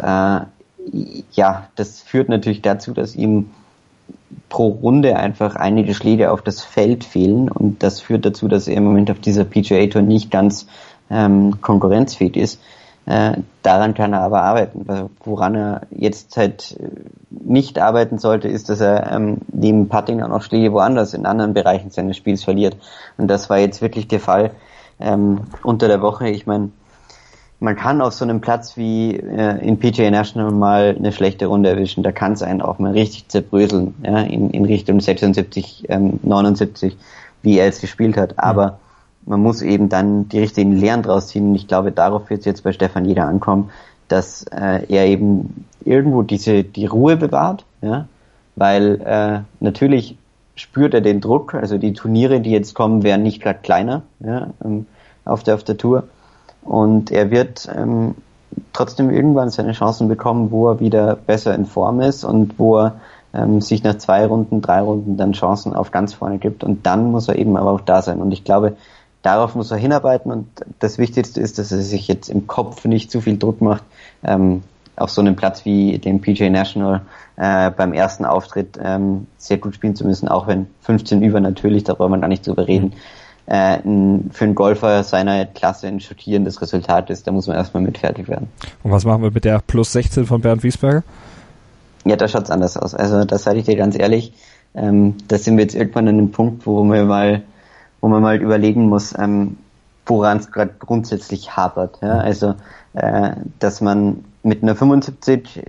das führt natürlich dazu, dass ihm pro Runde einfach einige Schläge auf das Feld fehlen und das führt dazu, dass er im Moment auf dieser PGA Tour nicht ganz konkurrenzfähig ist. Daran kann er aber arbeiten. Woran er jetzt halt nicht arbeiten sollte, ist, dass er neben Putting auch noch Schläge woanders in anderen Bereichen seines Spiels verliert. Und das war jetzt wirklich der Fall unter der Woche. Ich meine, man kann auf so einem Platz wie in PGA National mal eine schlechte Runde erwischen. Da kann es einen auch mal richtig zerbröseln, ja, in Richtung 76, 79, wie er es gespielt hat. Aber man muss eben dann die richtigen Lehren draus ziehen. Und ich glaube, darauf wird es jetzt bei Stefan Jäger ankommen, dass er eben irgendwo die Ruhe bewahrt, ja, weil natürlich spürt er den Druck. Also die Turniere, die jetzt kommen, werden nicht gerade kleiner, ja, auf der Tour. Und er wird trotzdem irgendwann seine Chancen bekommen, wo er wieder besser in Form ist und wo er sich nach 2 Runden, 3 Runden dann Chancen auf ganz vorne gibt. Und dann muss er eben aber auch da sein. Und ich glaube, darauf muss er hinarbeiten. Und das Wichtigste ist, dass er sich jetzt im Kopf nicht zu viel Druck macht, auf so einem Platz wie dem PGA National beim ersten Auftritt sehr gut spielen zu müssen, auch wenn 15 über natürlich, da braucht man gar nicht drüber reden. Für einen Golfer seiner Klasse ein schockierendes Resultat ist, da muss man erstmal mit fertig werden. Und was machen wir mit der +16 von Bernd Wiesberger? Ja, da schaut's anders aus. Also das sage ich dir ganz ehrlich. Da sind wir jetzt irgendwann an einem Punkt, wo man mal überlegen muss, woran es gerade grundsätzlich hapert. Ja? Also dass man mit einer 75,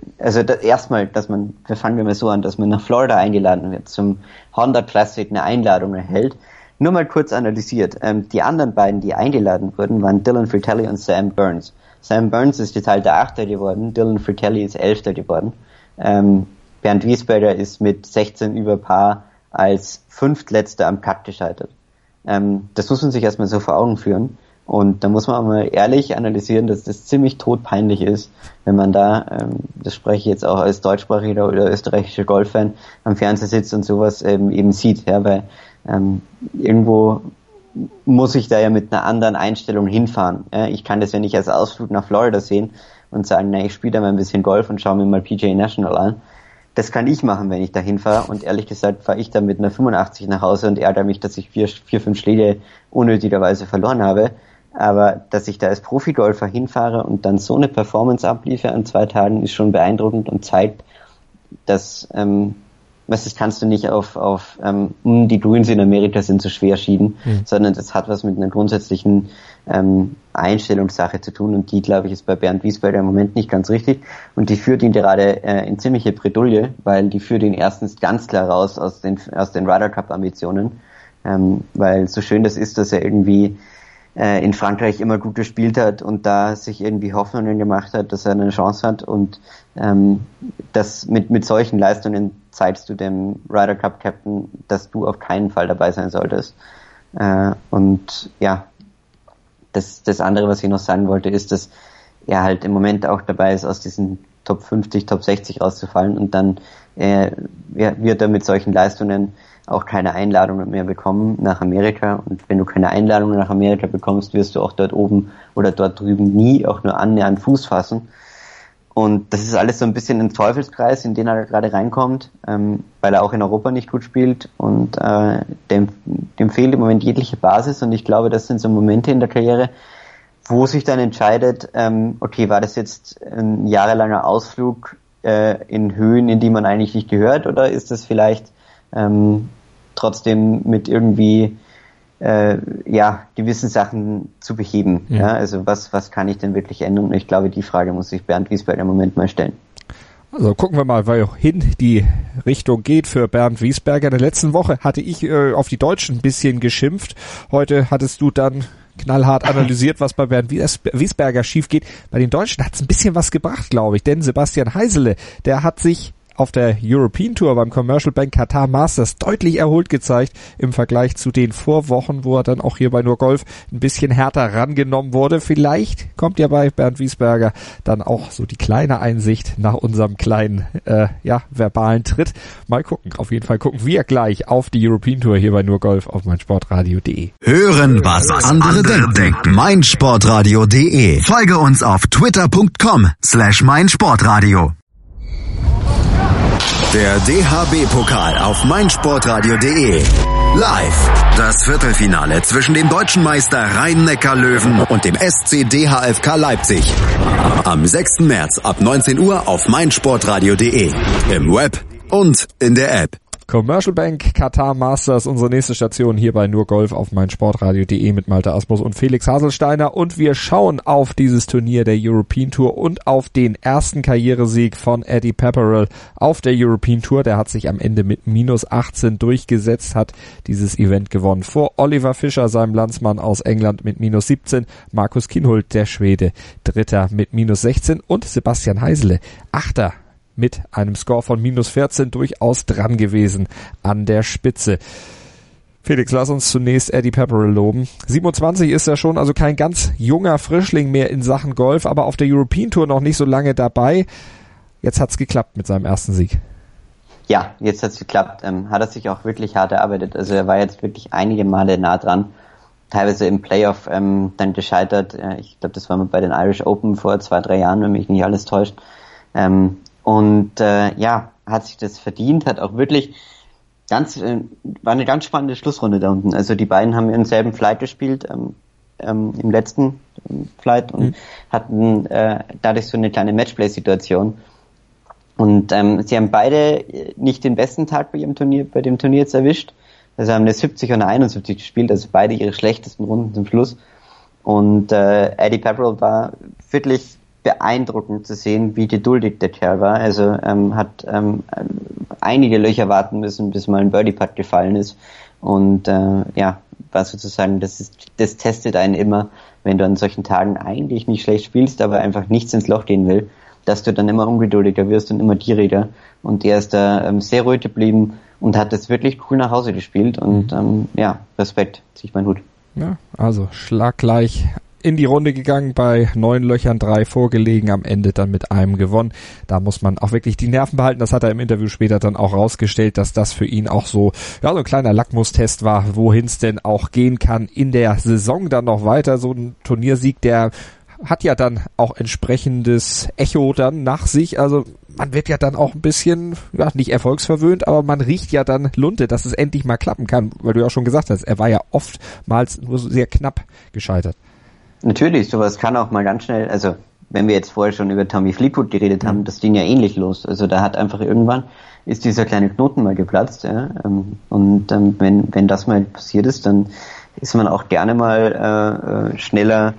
fangen wir mal so an, dass man nach Florida eingeladen wird, zum Honda Classic eine Einladung erhält. Nur mal kurz analysiert. Die anderen beiden, die eingeladen wurden, waren Dylan Frittelli und Sam Burns. Sam Burns ist geteilter 8. geworden, Dylan Frittelli ist 11. geworden. Bernd Wiesberger ist mit 16 über Par als 5. Letzter am Cut gescheitert. Das muss man sich erstmal so vor Augen führen. Und da muss man auch mal ehrlich analysieren, dass das ziemlich todpeinlich ist, wenn man da, das spreche ich jetzt auch als deutschsprachiger oder österreichischer Golffan, am Fernseher sitzt und sowas eben sieht, ja, weil irgendwo muss ich da ja mit einer anderen Einstellung hinfahren. Ja? Ich kann das ja nicht als Ausflug nach Florida sehen und sagen, ich spiele da mal ein bisschen Golf und schaue mir mal PGA National an. Das kann ich machen, wenn ich da hinfahre und ehrlich gesagt fahre ich da mit einer 85 nach Hause und ärgere mich, dass ich 4, 5 Schläge unnötigerweise verloren habe. Aber dass ich da als Profigolfer hinfahre und dann so eine Performance abliefere an 2 Tagen, ist schon beeindruckend und zeigt, dass das kannst du nicht auf die Greens in Amerika sind so schwer schieden, sondern das hat was mit einer grundsätzlichen Einstellungssache zu tun, und die, glaube ich, ist bei Bernd Wiesberger im Moment nicht ganz richtig, und die führt ihn gerade in ziemliche Bredouille, weil die führt ihn erstens ganz klar raus aus den Ryder Cup Ambitionen, weil so schön das ist, dass er irgendwie in Frankreich immer gut gespielt hat und da sich irgendwie Hoffnungen gemacht hat, dass er eine Chance hat, und das mit solchen Leistungen zeigst du dem Ryder Cup Captain, dass du auf keinen Fall dabei sein solltest. Und ja, das andere, was ich noch sagen wollte, ist, dass er halt im Moment auch dabei ist, aus diesen Top 50, Top 60 rauszufallen, und dann wird er mit solchen Leistungen auch keine Einladungen mehr bekommen nach Amerika, und wenn du keine Einladungen nach Amerika bekommst, wirst du auch dort oben oder dort drüben nie auch nur annähernd Fuß fassen. Und das ist alles so ein bisschen ein Teufelskreis, in den er gerade reinkommt, weil er auch in Europa nicht gut spielt, und dem fehlt im Moment jegliche Basis, und ich glaube, das sind so Momente in der Karriere, wo sich dann entscheidet, okay, war das jetzt ein jahrelanger Ausflug in Höhen, in die man eigentlich nicht gehört, oder ist das vielleicht trotzdem mit irgendwie gewissen Sachen zu beheben. Ja. Also was kann ich denn wirklich ändern? Und ich glaube, die Frage muss sich Bernd Wiesberger im Moment mal stellen. Also gucken wir mal, wohin die Richtung geht für Bernd Wiesberger. In der letzten Woche hatte ich auf die Deutschen ein bisschen geschimpft. Heute hattest du dann knallhart analysiert, was bei Bernd Wiesberger schief geht. Bei den Deutschen hat es ein bisschen was gebracht, glaube ich. Denn Sebastian Heisele, der hat sich auf der European Tour beim Commercial Bank Qatar Masters deutlich erholt gezeigt im Vergleich zu den Vorwochen, wo er dann auch hier bei Nur Golf ein bisschen härter rangenommen wurde. Vielleicht kommt ja bei Bernd Wiesberger dann auch so die kleine Einsicht nach unserem kleinen verbalen Tritt. Mal gucken. Auf jeden Fall gucken wir gleich auf die European Tour hier bei Nur Golf auf meinsportradio.de. Hören, was andere denken. meinsportradio.de. Folge uns auf twitter.com/meinsportradio. Der DHB-Pokal auf meinsportradio.de. Live. Das Viertelfinale zwischen dem deutschen Meister Rhein-Neckar-Löwen und dem SC DHFK Leipzig. Am 6. März ab 19 Uhr auf meinsportradio.de. Im Web und in der App. Commercial Bank Qatar Masters, unsere nächste Station hier bei Nur Golf auf meinsportradio.de mit Malte Asmus und Felix Haselsteiner, und wir schauen auf dieses Turnier der European Tour und auf den ersten Karrieresieg von Eddie Pepperell auf der European Tour. Der hat sich am Ende mit -18 durchgesetzt, hat dieses Event gewonnen vor Oliver Fischer, seinem Landsmann aus England, mit -17, Markus Kinhult, der Schwede, Dritter mit -16 und Sebastian Heisele, Achter mit einem Score von -14, durchaus dran gewesen an der Spitze. Felix, lass uns zunächst Eddie Pepperell loben. 27 ist er schon, also kein ganz junger Frischling mehr in Sachen Golf, aber auf der European Tour noch nicht so lange dabei. Jetzt hat's geklappt mit seinem ersten Sieg. Ja, jetzt hat's geklappt. Hat er sich auch wirklich hart erarbeitet. Also er war jetzt wirklich einige Male nah dran. Teilweise im Playoff dann gescheitert. Ich glaube, das war mal bei den Irish Open vor 2-3 Jahren, wenn mich nicht alles täuscht. Hat sich das verdient, hat auch wirklich war eine ganz spannende Schlussrunde da unten. Also die beiden haben ihren selben Flight gespielt, im letzten Flight, und hatten dadurch so eine kleine Matchplay-Situation. Und sie haben beide nicht den besten Tag bei dem Turnier jetzt erwischt. Also haben eine 70 und eine 71 gespielt, also beide ihre schlechtesten Runden zum Schluss. Und Eddie Pepperell war wirklich beeindruckend zu sehen, wie geduldig der Kerl war. Also hat einige Löcher warten müssen, bis mal ein Birdie-Putt gefallen ist. Und war sozusagen, das testet einen immer, wenn du an solchen Tagen eigentlich nicht schlecht spielst, aber einfach nichts ins Loch gehen will, dass du dann immer ungeduldiger wirst und immer gieriger. Und er ist da sehr ruhig geblieben und hat das wirklich cool nach Hause gespielt. Und Respekt, ziehe ich meinen Hut. Ja, also schlaggleich in die Runde gegangen, bei 9 Löchern 3 vorgelegen, am Ende dann mit einem gewonnen. Da muss man auch wirklich die Nerven behalten. Das hat er im Interview später dann auch rausgestellt, dass das für ihn auch so ein kleiner Lackmustest war, wohin es denn auch gehen kann in der Saison dann noch weiter. So ein Turniersieg, der hat ja dann auch entsprechendes Echo dann nach sich. Also man wird ja dann auch ein bisschen, nicht erfolgsverwöhnt, aber man riecht ja dann Lunte, dass es endlich mal klappen kann, weil du ja auch schon gesagt hast, er war ja oftmals nur sehr knapp gescheitert. Natürlich, sowas kann auch mal ganz schnell, also wenn wir jetzt vorher schon über Tommy Fleetwood geredet haben, das ging ja ähnlich los. Also da hat einfach irgendwann, ist dieser kleine Knoten mal geplatzt. Ja? Und wenn das mal passiert ist, dann ist man auch gerne mal schneller,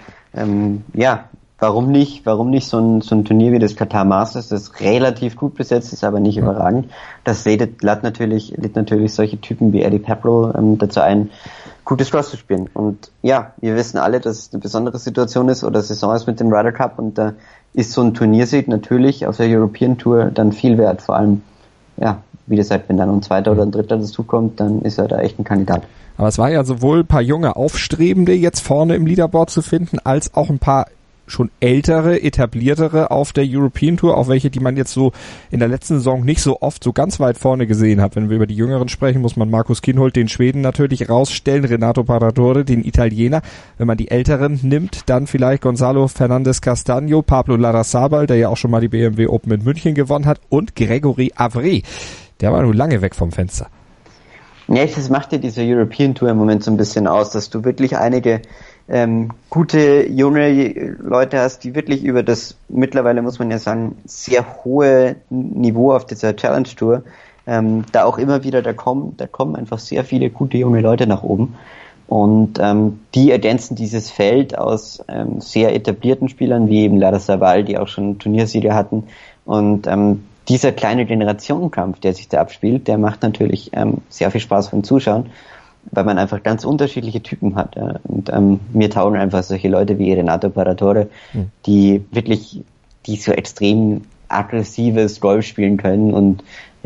warum nicht so ein Turnier wie das Qatar Masters, das relativ gut besetzt ist, aber nicht überragend. Das lädt natürlich solche Typen wie Eddie Pepperell dazu ein, gutes Cross zu spielen. Und ja, wir wissen alle, dass es eine besondere Situation ist oder Saison ist mit dem Ryder Cup, und da ist so ein Turniersieg natürlich auf der European Tour dann viel wert. Vor allem, ja, wie gesagt, wenn dann ein zweiter oder ein dritter dazukommt, dann ist er da echt ein Kandidat. Aber es war ja sowohl ein paar junge Aufstrebende jetzt vorne im Leaderboard zu finden, als auch ein paar schon ältere, etabliertere auf der European Tour, auch welche, die man jetzt so in der letzten Saison nicht so oft so ganz weit vorne gesehen hat. Wenn wir über die Jüngeren sprechen, muss man Markus Kinhult, den Schweden, natürlich rausstellen, Renato Paratore, den Italiener. Wenn man die Älteren nimmt, dann vielleicht Gonzalo Fernandez Castagno, Pablo Larrazábal, der ja auch schon mal die BMW Open in München gewonnen hat, und Gregory Avray. Der war nun lange weg vom Fenster. Ja, das macht ja diese European Tour im Moment so ein bisschen aus, dass du wirklich einige gute junge Leute hast, die wirklich über das mittlerweile, muss man ja sagen, sehr hohe Niveau auf dieser Challenge Tour, da auch immer wieder da kommen einfach sehr viele gute junge Leute nach oben, und die ergänzen dieses Feld aus sehr etablierten Spielern wie eben Larrazábal, die auch schon Turniersiege hatten, und dieser kleine Generationenkampf, der sich da abspielt, der macht natürlich sehr viel Spaß beim Zuschauen, weil man einfach ganz unterschiedliche Typen hat. Ja. Und mir taugen einfach solche Leute wie Renato Paratore, die so extrem aggressives Golf spielen können. Und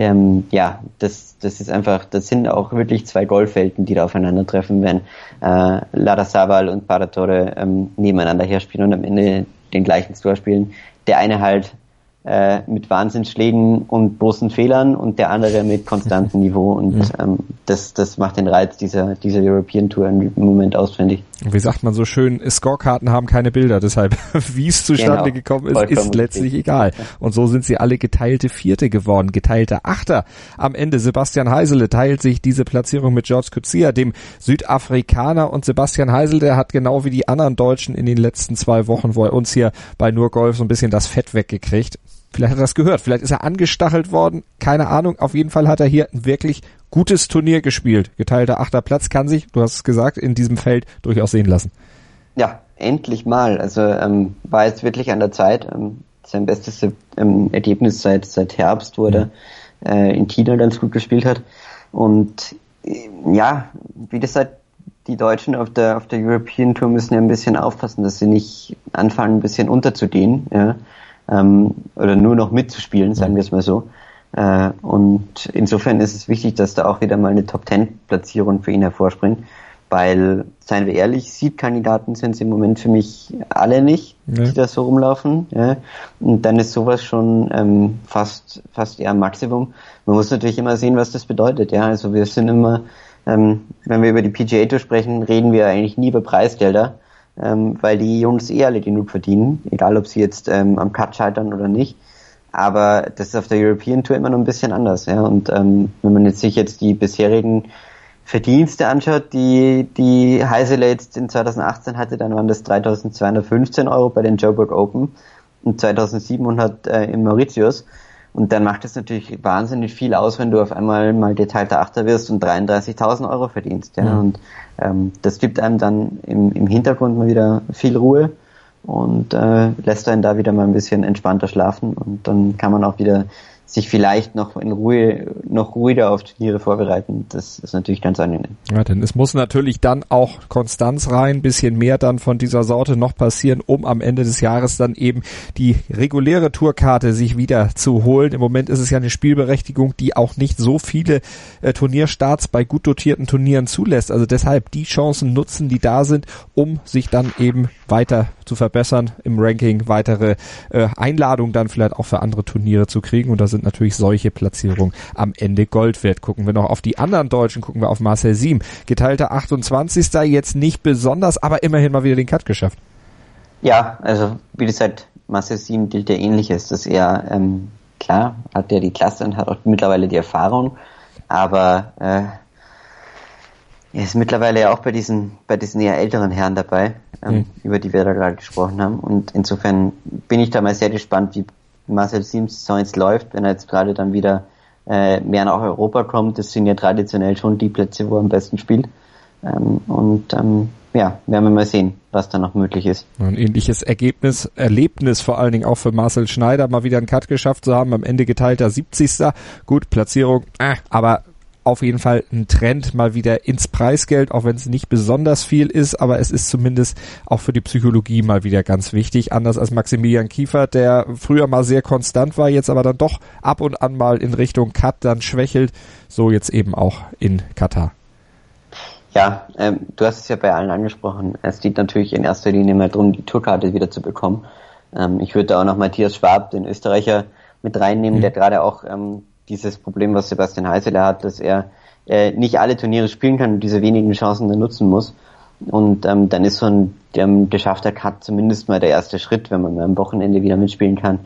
das ist einfach, das sind auch wirklich zwei Golfwelten, die da aufeinandertreffen, wenn Larrazábal und Paratore nebeneinander herspielen und am Ende den gleichen Score spielen. Der eine halt mit Wahnsinnsschlägen und großen Fehlern und der andere mit konstantem Niveau, und das macht den Reiz dieser European Tour im Moment aus, finde ich. Und wie sagt man so schön, Scorekarten haben keine Bilder, deshalb wie es zustande gekommen ist, ist letztlich egal. Und so sind sie alle geteilte Vierte geworden, geteilte Achter. Am Ende Sebastian Heisele teilt sich diese Platzierung mit George Coetzee, dem Südafrikaner, und Sebastian Heisele, der hat genau wie die anderen Deutschen in den letzten 2 Wochen, wo er uns hier bei Nur Golf so ein bisschen das Fett weggekriegt. Vielleicht hat er das gehört, vielleicht ist er angestachelt worden, keine Ahnung. Auf jeden Fall hat er hier ein wirklich gutes Turnier gespielt. Geteilter 8. Platz kann sich, du hast es gesagt, in diesem Feld durchaus sehen lassen. Ja, endlich mal. Also war jetzt wirklich an der Zeit. Sein bestes Ergebnis seit Herbst, wo er in China ganz gut gespielt hat. Und ja, wie gesagt, die Deutschen auf der European Tour müssen ja ein bisschen aufpassen, dass sie nicht anfangen, ein bisschen unterzugehen, ja. Oder nur noch mitzuspielen, sagen wir es mal so. Und insofern ist es wichtig, dass da auch wieder mal eine Top-10-Platzierung für ihn hervorspringt, weil, seien wir ehrlich, Seed-Kandidaten sind es im Moment für mich alle nicht, die da so rumlaufen. Ja. Und dann ist sowas schon fast eher ein Maximum. Man muss natürlich immer sehen, was das bedeutet. Ja, also wir sind immer, wenn wir über die PGA Tour sprechen, reden wir eigentlich nie über Preisgelder, weil die Jungs alle genug verdienen, egal ob sie jetzt am Cut scheitern oder nicht. Aber das ist auf der European Tour immer noch ein bisschen anders. Ja. Und wenn man sich jetzt die bisherigen Verdienste anschaut, die Heisele jetzt in 2018 hatte, dann waren das 3.215 € bei den Joburg Open und 2.700 im Mauritius. Und dann macht es natürlich wahnsinnig viel aus, wenn du auf einmal mal geteilter Achter wirst und 33.000 € verdienst. Ja. Und das gibt einem dann im Hintergrund mal wieder viel Ruhe und lässt einen da wieder mal ein bisschen entspannter schlafen, und dann kann man auch wieder sich vielleicht noch in Ruhe, noch ruhiger auf Turniere vorbereiten. Das ist natürlich ganz angenehm. Ja, denn es muss natürlich dann auch Konstanz rein, bisschen mehr dann von dieser Sorte noch passieren, um am Ende des Jahres dann eben die reguläre Tourkarte sich wieder zu holen. Im Moment ist es ja eine Spielberechtigung, die auch nicht so viele Turnierstarts bei gut dotierten Turnieren zulässt. Also deshalb die Chancen nutzen, die da sind, um sich dann eben weiter zu verbessern im Ranking, weitere Einladungen dann vielleicht auch für andere Turniere zu kriegen, und da sind natürlich solche Platzierungen am Ende Gold wert. Gucken wir noch auf die anderen Deutschen, gucken wir auf Marcel Siem, geteilter 28. jetzt nicht besonders, aber immerhin mal wieder den Cut geschafft. Ja, also wie gesagt, Marcel Siem gilt ja Ähnliches, dass er, klar, hat ja die Klasse und hat auch mittlerweile die Erfahrung, aber Er ist mittlerweile ja auch bei diesen eher älteren Herren dabei, über die wir da gerade gesprochen haben. Und insofern bin ich da mal sehr gespannt, wie Marcel Sims Saison jetzt läuft, wenn er jetzt gerade dann wieder mehr nach Europa kommt. Das sind ja traditionell schon die Plätze, wo er am besten spielt. Werden wir mal sehen, was da noch möglich ist. Ein ähnliches Erlebnis vor allen Dingen auch für Marcel Schneider, mal wieder einen Cut geschafft zu haben, am Ende geteilter 70. Gut, Platzierung, aber auf jeden Fall ein Trend mal wieder ins Preisgeld, auch wenn es nicht besonders viel ist, aber es ist zumindest auch für die Psychologie mal wieder ganz wichtig. Anders als Maximilian Kiefert, der früher mal sehr konstant war, jetzt aber dann doch ab und an mal in Richtung Cut dann schwächelt, so jetzt eben auch in Katar. Ja, du hast es ja bei allen angesprochen. Es geht natürlich in erster Linie mal darum, die Tourkarte wieder zu bekommen. Ich würde da auch noch Matthias Schwab, den Österreicher, mit reinnehmen, der gerade auch dieses Problem, was Sebastian Heißeler hat, dass er nicht alle Turniere spielen kann und diese wenigen Chancen dann nutzen muss. Und dann ist so ein geschaffter Cut zumindest mal der erste Schritt, wenn man am Wochenende wieder mitspielen kann.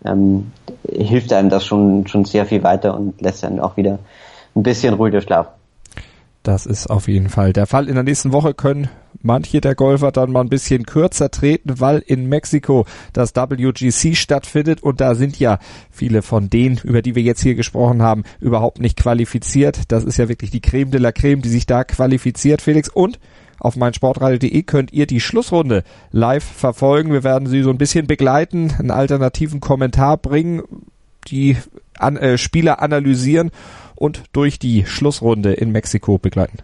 Hilft einem das schon sehr viel weiter und lässt einen auch wieder ein bisschen ruhiger schlafen. Das ist auf jeden Fall der Fall. In der nächsten Woche können manche der Golfer dann mal ein bisschen kürzer treten, weil in Mexiko das WGC stattfindet und da sind ja viele von denen, über die wir jetzt hier gesprochen haben, überhaupt nicht qualifiziert. Das ist ja wirklich die Creme de la Creme, die sich da qualifiziert, Felix. Und auf meinsportradio.de könnt ihr die Schlussrunde live verfolgen. Wir werden sie so ein bisschen begleiten, einen alternativen Kommentar bringen, die Spieler analysieren und durch die Schlussrunde in Mexiko begleiten.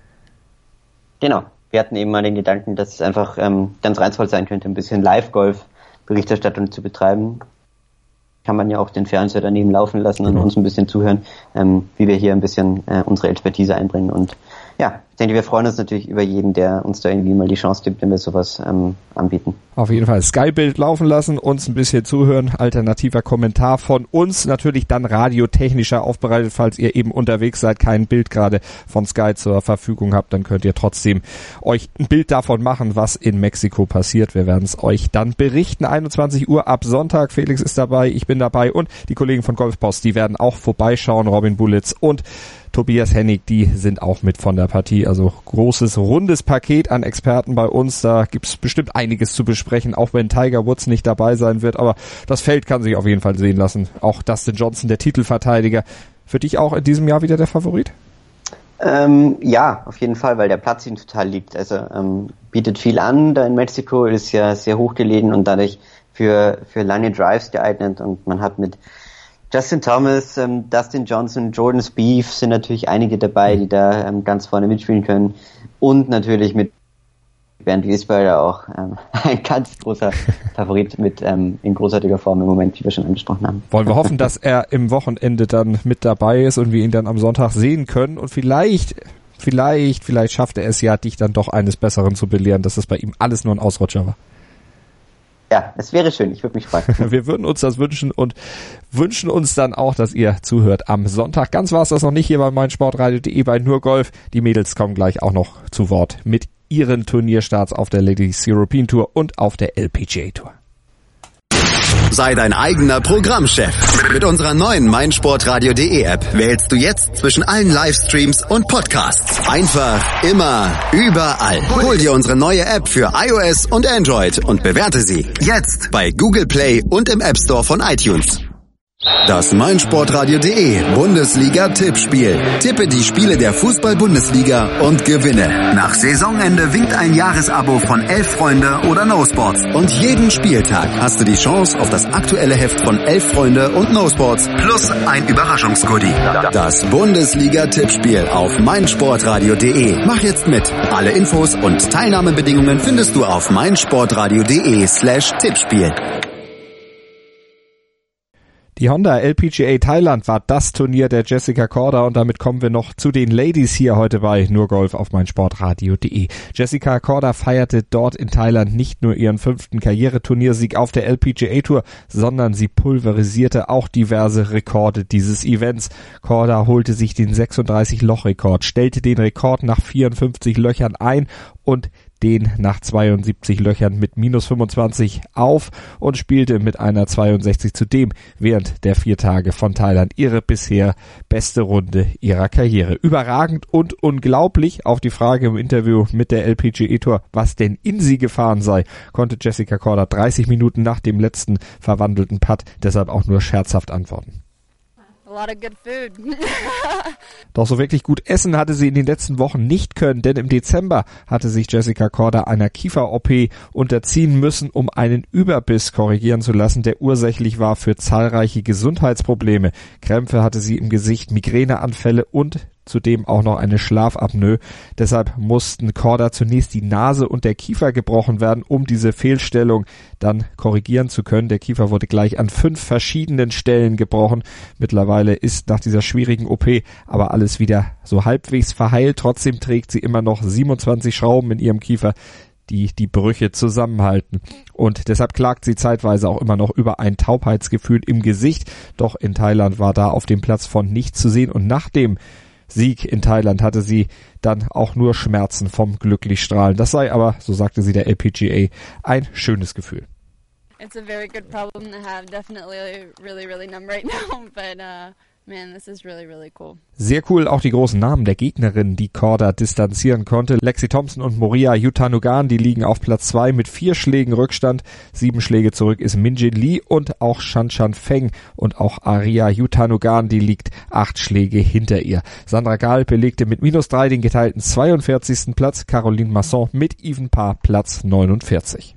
Genau. Wir hatten eben mal den Gedanken, dass es einfach ganz reizvoll sein könnte, ein bisschen Live-Golf-Berichterstattung zu betreiben. Kann man ja auch den Fernseher daneben laufen lassen und uns ein bisschen zuhören, wie wir hier ein bisschen unsere Expertise einbringen. Und ja, ich denke, wir freuen uns natürlich über jeden, der uns da irgendwie mal die Chance gibt, wenn wir sowas anbieten. Auf jeden Fall Sky-Bild laufen lassen, uns ein bisschen zuhören, alternativer Kommentar von uns, natürlich dann radiotechnischer aufbereitet, falls ihr eben unterwegs seid, kein Bild gerade von Sky zur Verfügung habt, dann könnt ihr trotzdem euch ein Bild davon machen, was in Mexiko passiert. Wir werden es euch dann berichten, 21 Uhr ab Sonntag. Felix ist dabei, ich bin dabei und die Kollegen von Golfpost, die werden auch vorbeischauen, Robin Bullitz und Tobias Hennig, die sind auch mit von der Partie. Also großes, rundes Paket an Experten bei uns. Da gibt's bestimmt einiges zu besprechen, auch wenn Tiger Woods nicht dabei sein wird. Aber das Feld kann sich auf jeden Fall sehen lassen. Auch Dustin Johnson, der Titelverteidiger. Für dich auch in diesem Jahr wieder der Favorit? Ja, auf jeden Fall, weil der Platz ihm total liegt. Also bietet viel an. Da in Mexiko ist ja sehr hochgelegen und dadurch für lange Drives geeignet. Und man hat mit Justin Thomas, Dustin Johnson, Jordan Spieth sind natürlich einige dabei, die da ganz vorne mitspielen können. Und natürlich mit Bernd Wiesberger auch ein ganz großer Favorit mit in großartiger Form im Moment, wie wir schon angesprochen haben. Wollen wir hoffen, dass er im Wochenende dann mit dabei ist und wir ihn dann am Sonntag sehen können. Und vielleicht schafft er es ja, dich dann doch eines Besseren zu belehren, dass das bei ihm alles nur ein Ausrutscher war. Ja, es wäre schön, ich würde mich freuen. Wir würden uns das wünschen und wünschen uns dann auch, dass ihr zuhört am Sonntag. Ganz war es das noch nicht hier bei meinsportradio.de bei Nur Golf. Die Mädels kommen gleich auch noch zu Wort mit ihren Turnierstarts auf der Ladies European Tour und auf der LPGA Tour. Sei dein eigener Programmchef. Mit unserer neuen meinsportradio.de App wählst du jetzt zwischen allen Livestreams und Podcasts. Einfach, immer, überall. Hol dir unsere neue App für iOS und Android und bewerte sie jetzt bei Google Play und im App Store von iTunes. Das meinsportradio.de Bundesliga-Tippspiel. Tippe die Spiele der Fußball-Bundesliga und gewinne. Nach Saisonende winkt ein Jahresabo von 11 Freunde oder No Sports. Und jeden Spieltag hast du die Chance auf das aktuelle Heft von 11 Freunde und No Sports plus ein Überraschungsgoodie. Das Bundesliga-Tippspiel auf meinsportradio.de. Mach jetzt mit. Alle Infos und Teilnahmebedingungen findest du auf meinsportradio.de/Tippspiel. Die Honda LPGA Thailand war das Turnier der Jessica Korda und damit kommen wir noch zu den Ladies hier heute bei Nur Golf auf meinsportradio.de. Jessica Korda feierte dort in Thailand nicht nur ihren 5. Karriereturniersieg auf der LPGA Tour, sondern sie pulverisierte auch diverse Rekorde dieses Events. Korda holte sich den 36-Loch-Rekord, stellte den Rekord nach 54 Löchern ein und den nach 72 Löchern mit minus 25 auf und spielte mit einer 62 zudem während der 4 Tage von Thailand ihre bisher beste Runde ihrer Karriere. Überragend und unglaublich. Auf die Frage im Interview mit der LPGA Tour, was denn in sie gefahren sei, konnte Jessica Korda 30 Minuten nach dem letzten verwandelten Putt deshalb auch nur scherzhaft antworten. A lot of good food. Doch so wirklich gut essen hatte sie in den letzten Wochen nicht können, denn im Dezember hatte sich Jessica Korda einer Kiefer-OP unterziehen müssen, um einen Überbiss korrigieren zu lassen, der ursächlich war für zahlreiche Gesundheitsprobleme. Krämpfe hatte sie im Gesicht, Migräneanfälle und zudem auch noch eine Schlafapnoe. Deshalb mussten Korda zunächst die Nase und der Kiefer gebrochen werden, um diese Fehlstellung dann korrigieren zu können. Der Kiefer wurde gleich an 5 verschiedenen Stellen gebrochen. Mittlerweile ist nach dieser schwierigen OP aber alles wieder so halbwegs verheilt. Trotzdem trägt sie immer noch 27 Schrauben in ihrem Kiefer, die die Brüche zusammenhalten. Und deshalb klagt sie zeitweise auch immer noch über ein Taubheitsgefühl im Gesicht. Doch in Thailand war da auf dem Platz von nichts zu sehen. Und nach dem Sieg in Thailand hatte sie dann auch nur Schmerzen vom Glücklichstrahlen. Das sei aber, so sagte sie der LPGA, ein schönes Gefühl. It's a very good problem to have. Definitely really numb right now, but man, this is really cool. Sehr cool auch die großen Namen der Gegnerinnen, die Korda distanzieren konnte. Lexi Thompson und Moria Yutanugarn, die liegen auf Platz 2 mit 4 Schlägen Rückstand. 7 Schläge zurück ist Minjin Lee und auch Shanshan Feng und auch Aria Yutanugarn, die liegt 8 Schläge hinter ihr. Sandra Gahl belegte mit -3 den geteilten 42. Platz, Caroline Masson mit Even Par Platz 49.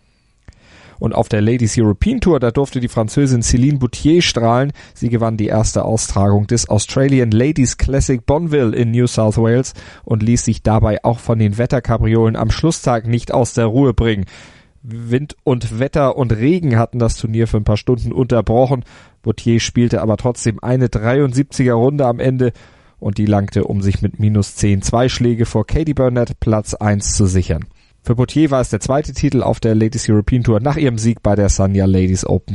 Und auf der Ladies European Tour, da durfte die Französin Céline Boutier strahlen. Sie gewann die erste Austragung des Australian Ladies Classic Bonneville in New South Wales und ließ sich dabei auch von den Wetterkapriolen am Schlusstag nicht aus der Ruhe bringen. Wind und Wetter und Regen hatten das Turnier für ein paar Stunden unterbrochen. Boutier spielte aber trotzdem eine 73er Runde am Ende und die langte, um sich mit -10 2 Schläge vor Katie Burnett Platz 1 zu sichern. Für Boutier war es der zweite Titel auf der Ladies European Tour nach ihrem Sieg bei der Sanya Ladies Open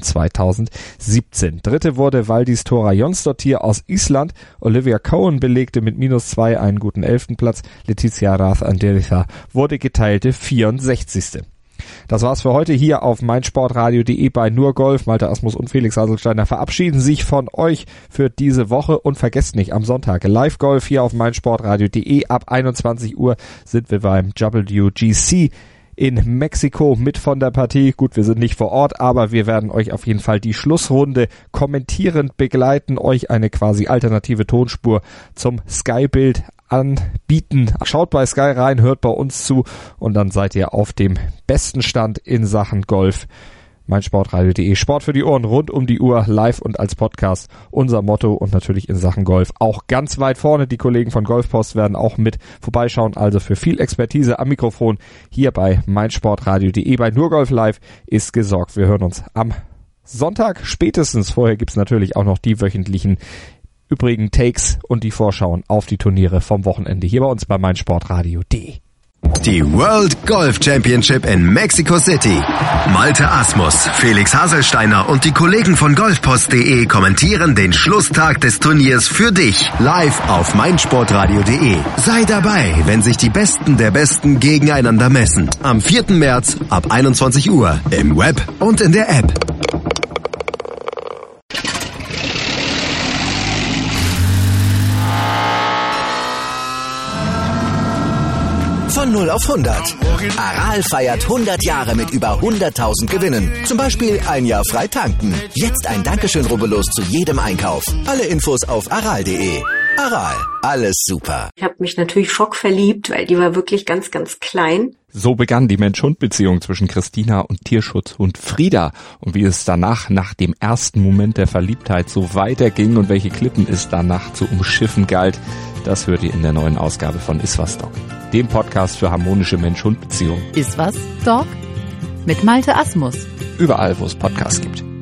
2017. Dritte wurde Valdís Tóra Jónsdóttir aus Island. Olivia Cohen belegte mit -2 einen guten 11. Platz. Letizia Rath-Anderica wurde geteilte 64. Das war's für heute hier auf meinsportradio.de bei Nur Golf. Malte Asmus und Felix Haselsteiner verabschieden sich von euch für diese Woche und vergesst nicht, am Sonntag Live Golf hier auf meinsportradio.de. Ab 21 Uhr sind wir beim WGC in Mexiko mit von der Partie. Gut, wir sind nicht vor Ort, aber wir werden euch auf jeden Fall die Schlussrunde kommentierend begleiten, euch eine quasi alternative Tonspur zum Sky-Bild anbieten. Schaut bei Sky rein, hört bei uns zu und dann seid ihr auf dem besten Stand in Sachen Golf. meinsportradio.de, Sport für die Ohren, rund um die Uhr, live und als Podcast. Unser Motto und natürlich in Sachen Golf auch ganz weit vorne. Die Kollegen von Golfpost werden auch mit vorbeischauen. Also für viel Expertise am Mikrofon hier bei meinsportradio.de. Bei Nur Golf Live ist gesorgt. Wir hören uns am Sonntag spätestens. Vorher gibt's natürlich auch noch die wöchentlichen übrigen Takes und die Vorschauen auf die Turniere vom Wochenende hier bei uns bei meinsportradio.de. Die World Golf Championship in Mexico City. Malte Asmus, Felix Haselsteiner und die Kollegen von golfpost.de kommentieren den Schlusstag des Turniers für dich live auf meinsportradio.de. Sei dabei, wenn sich die Besten der Besten gegeneinander messen. Am 4. März ab 21 Uhr im Web und in der App. Von 0 auf 100. Aral feiert 100 Jahre mit über 100.000 Gewinnen. Zum Beispiel ein Jahr frei tanken. Jetzt ein Dankeschön, rubbellos zu jedem Einkauf. Alle Infos auf aral.de. Aral, alles super. Ich habe mich natürlich schockverliebt, weil die war wirklich ganz klein. So begann die Mensch-Hund-Beziehung zwischen Christina und Tierschutzhund Frieda. Und wie es danach, nach dem ersten Moment der Verliebtheit, so weiterging und welche Klippen es danach zu umschiffen galt, das hört ihr in der neuen Ausgabe von Iswas Dog, dem Podcast für harmonische Mensch-Hund-Beziehungen. Iswas Dog mit Malte Asmus. Überall, wo es Podcasts gibt.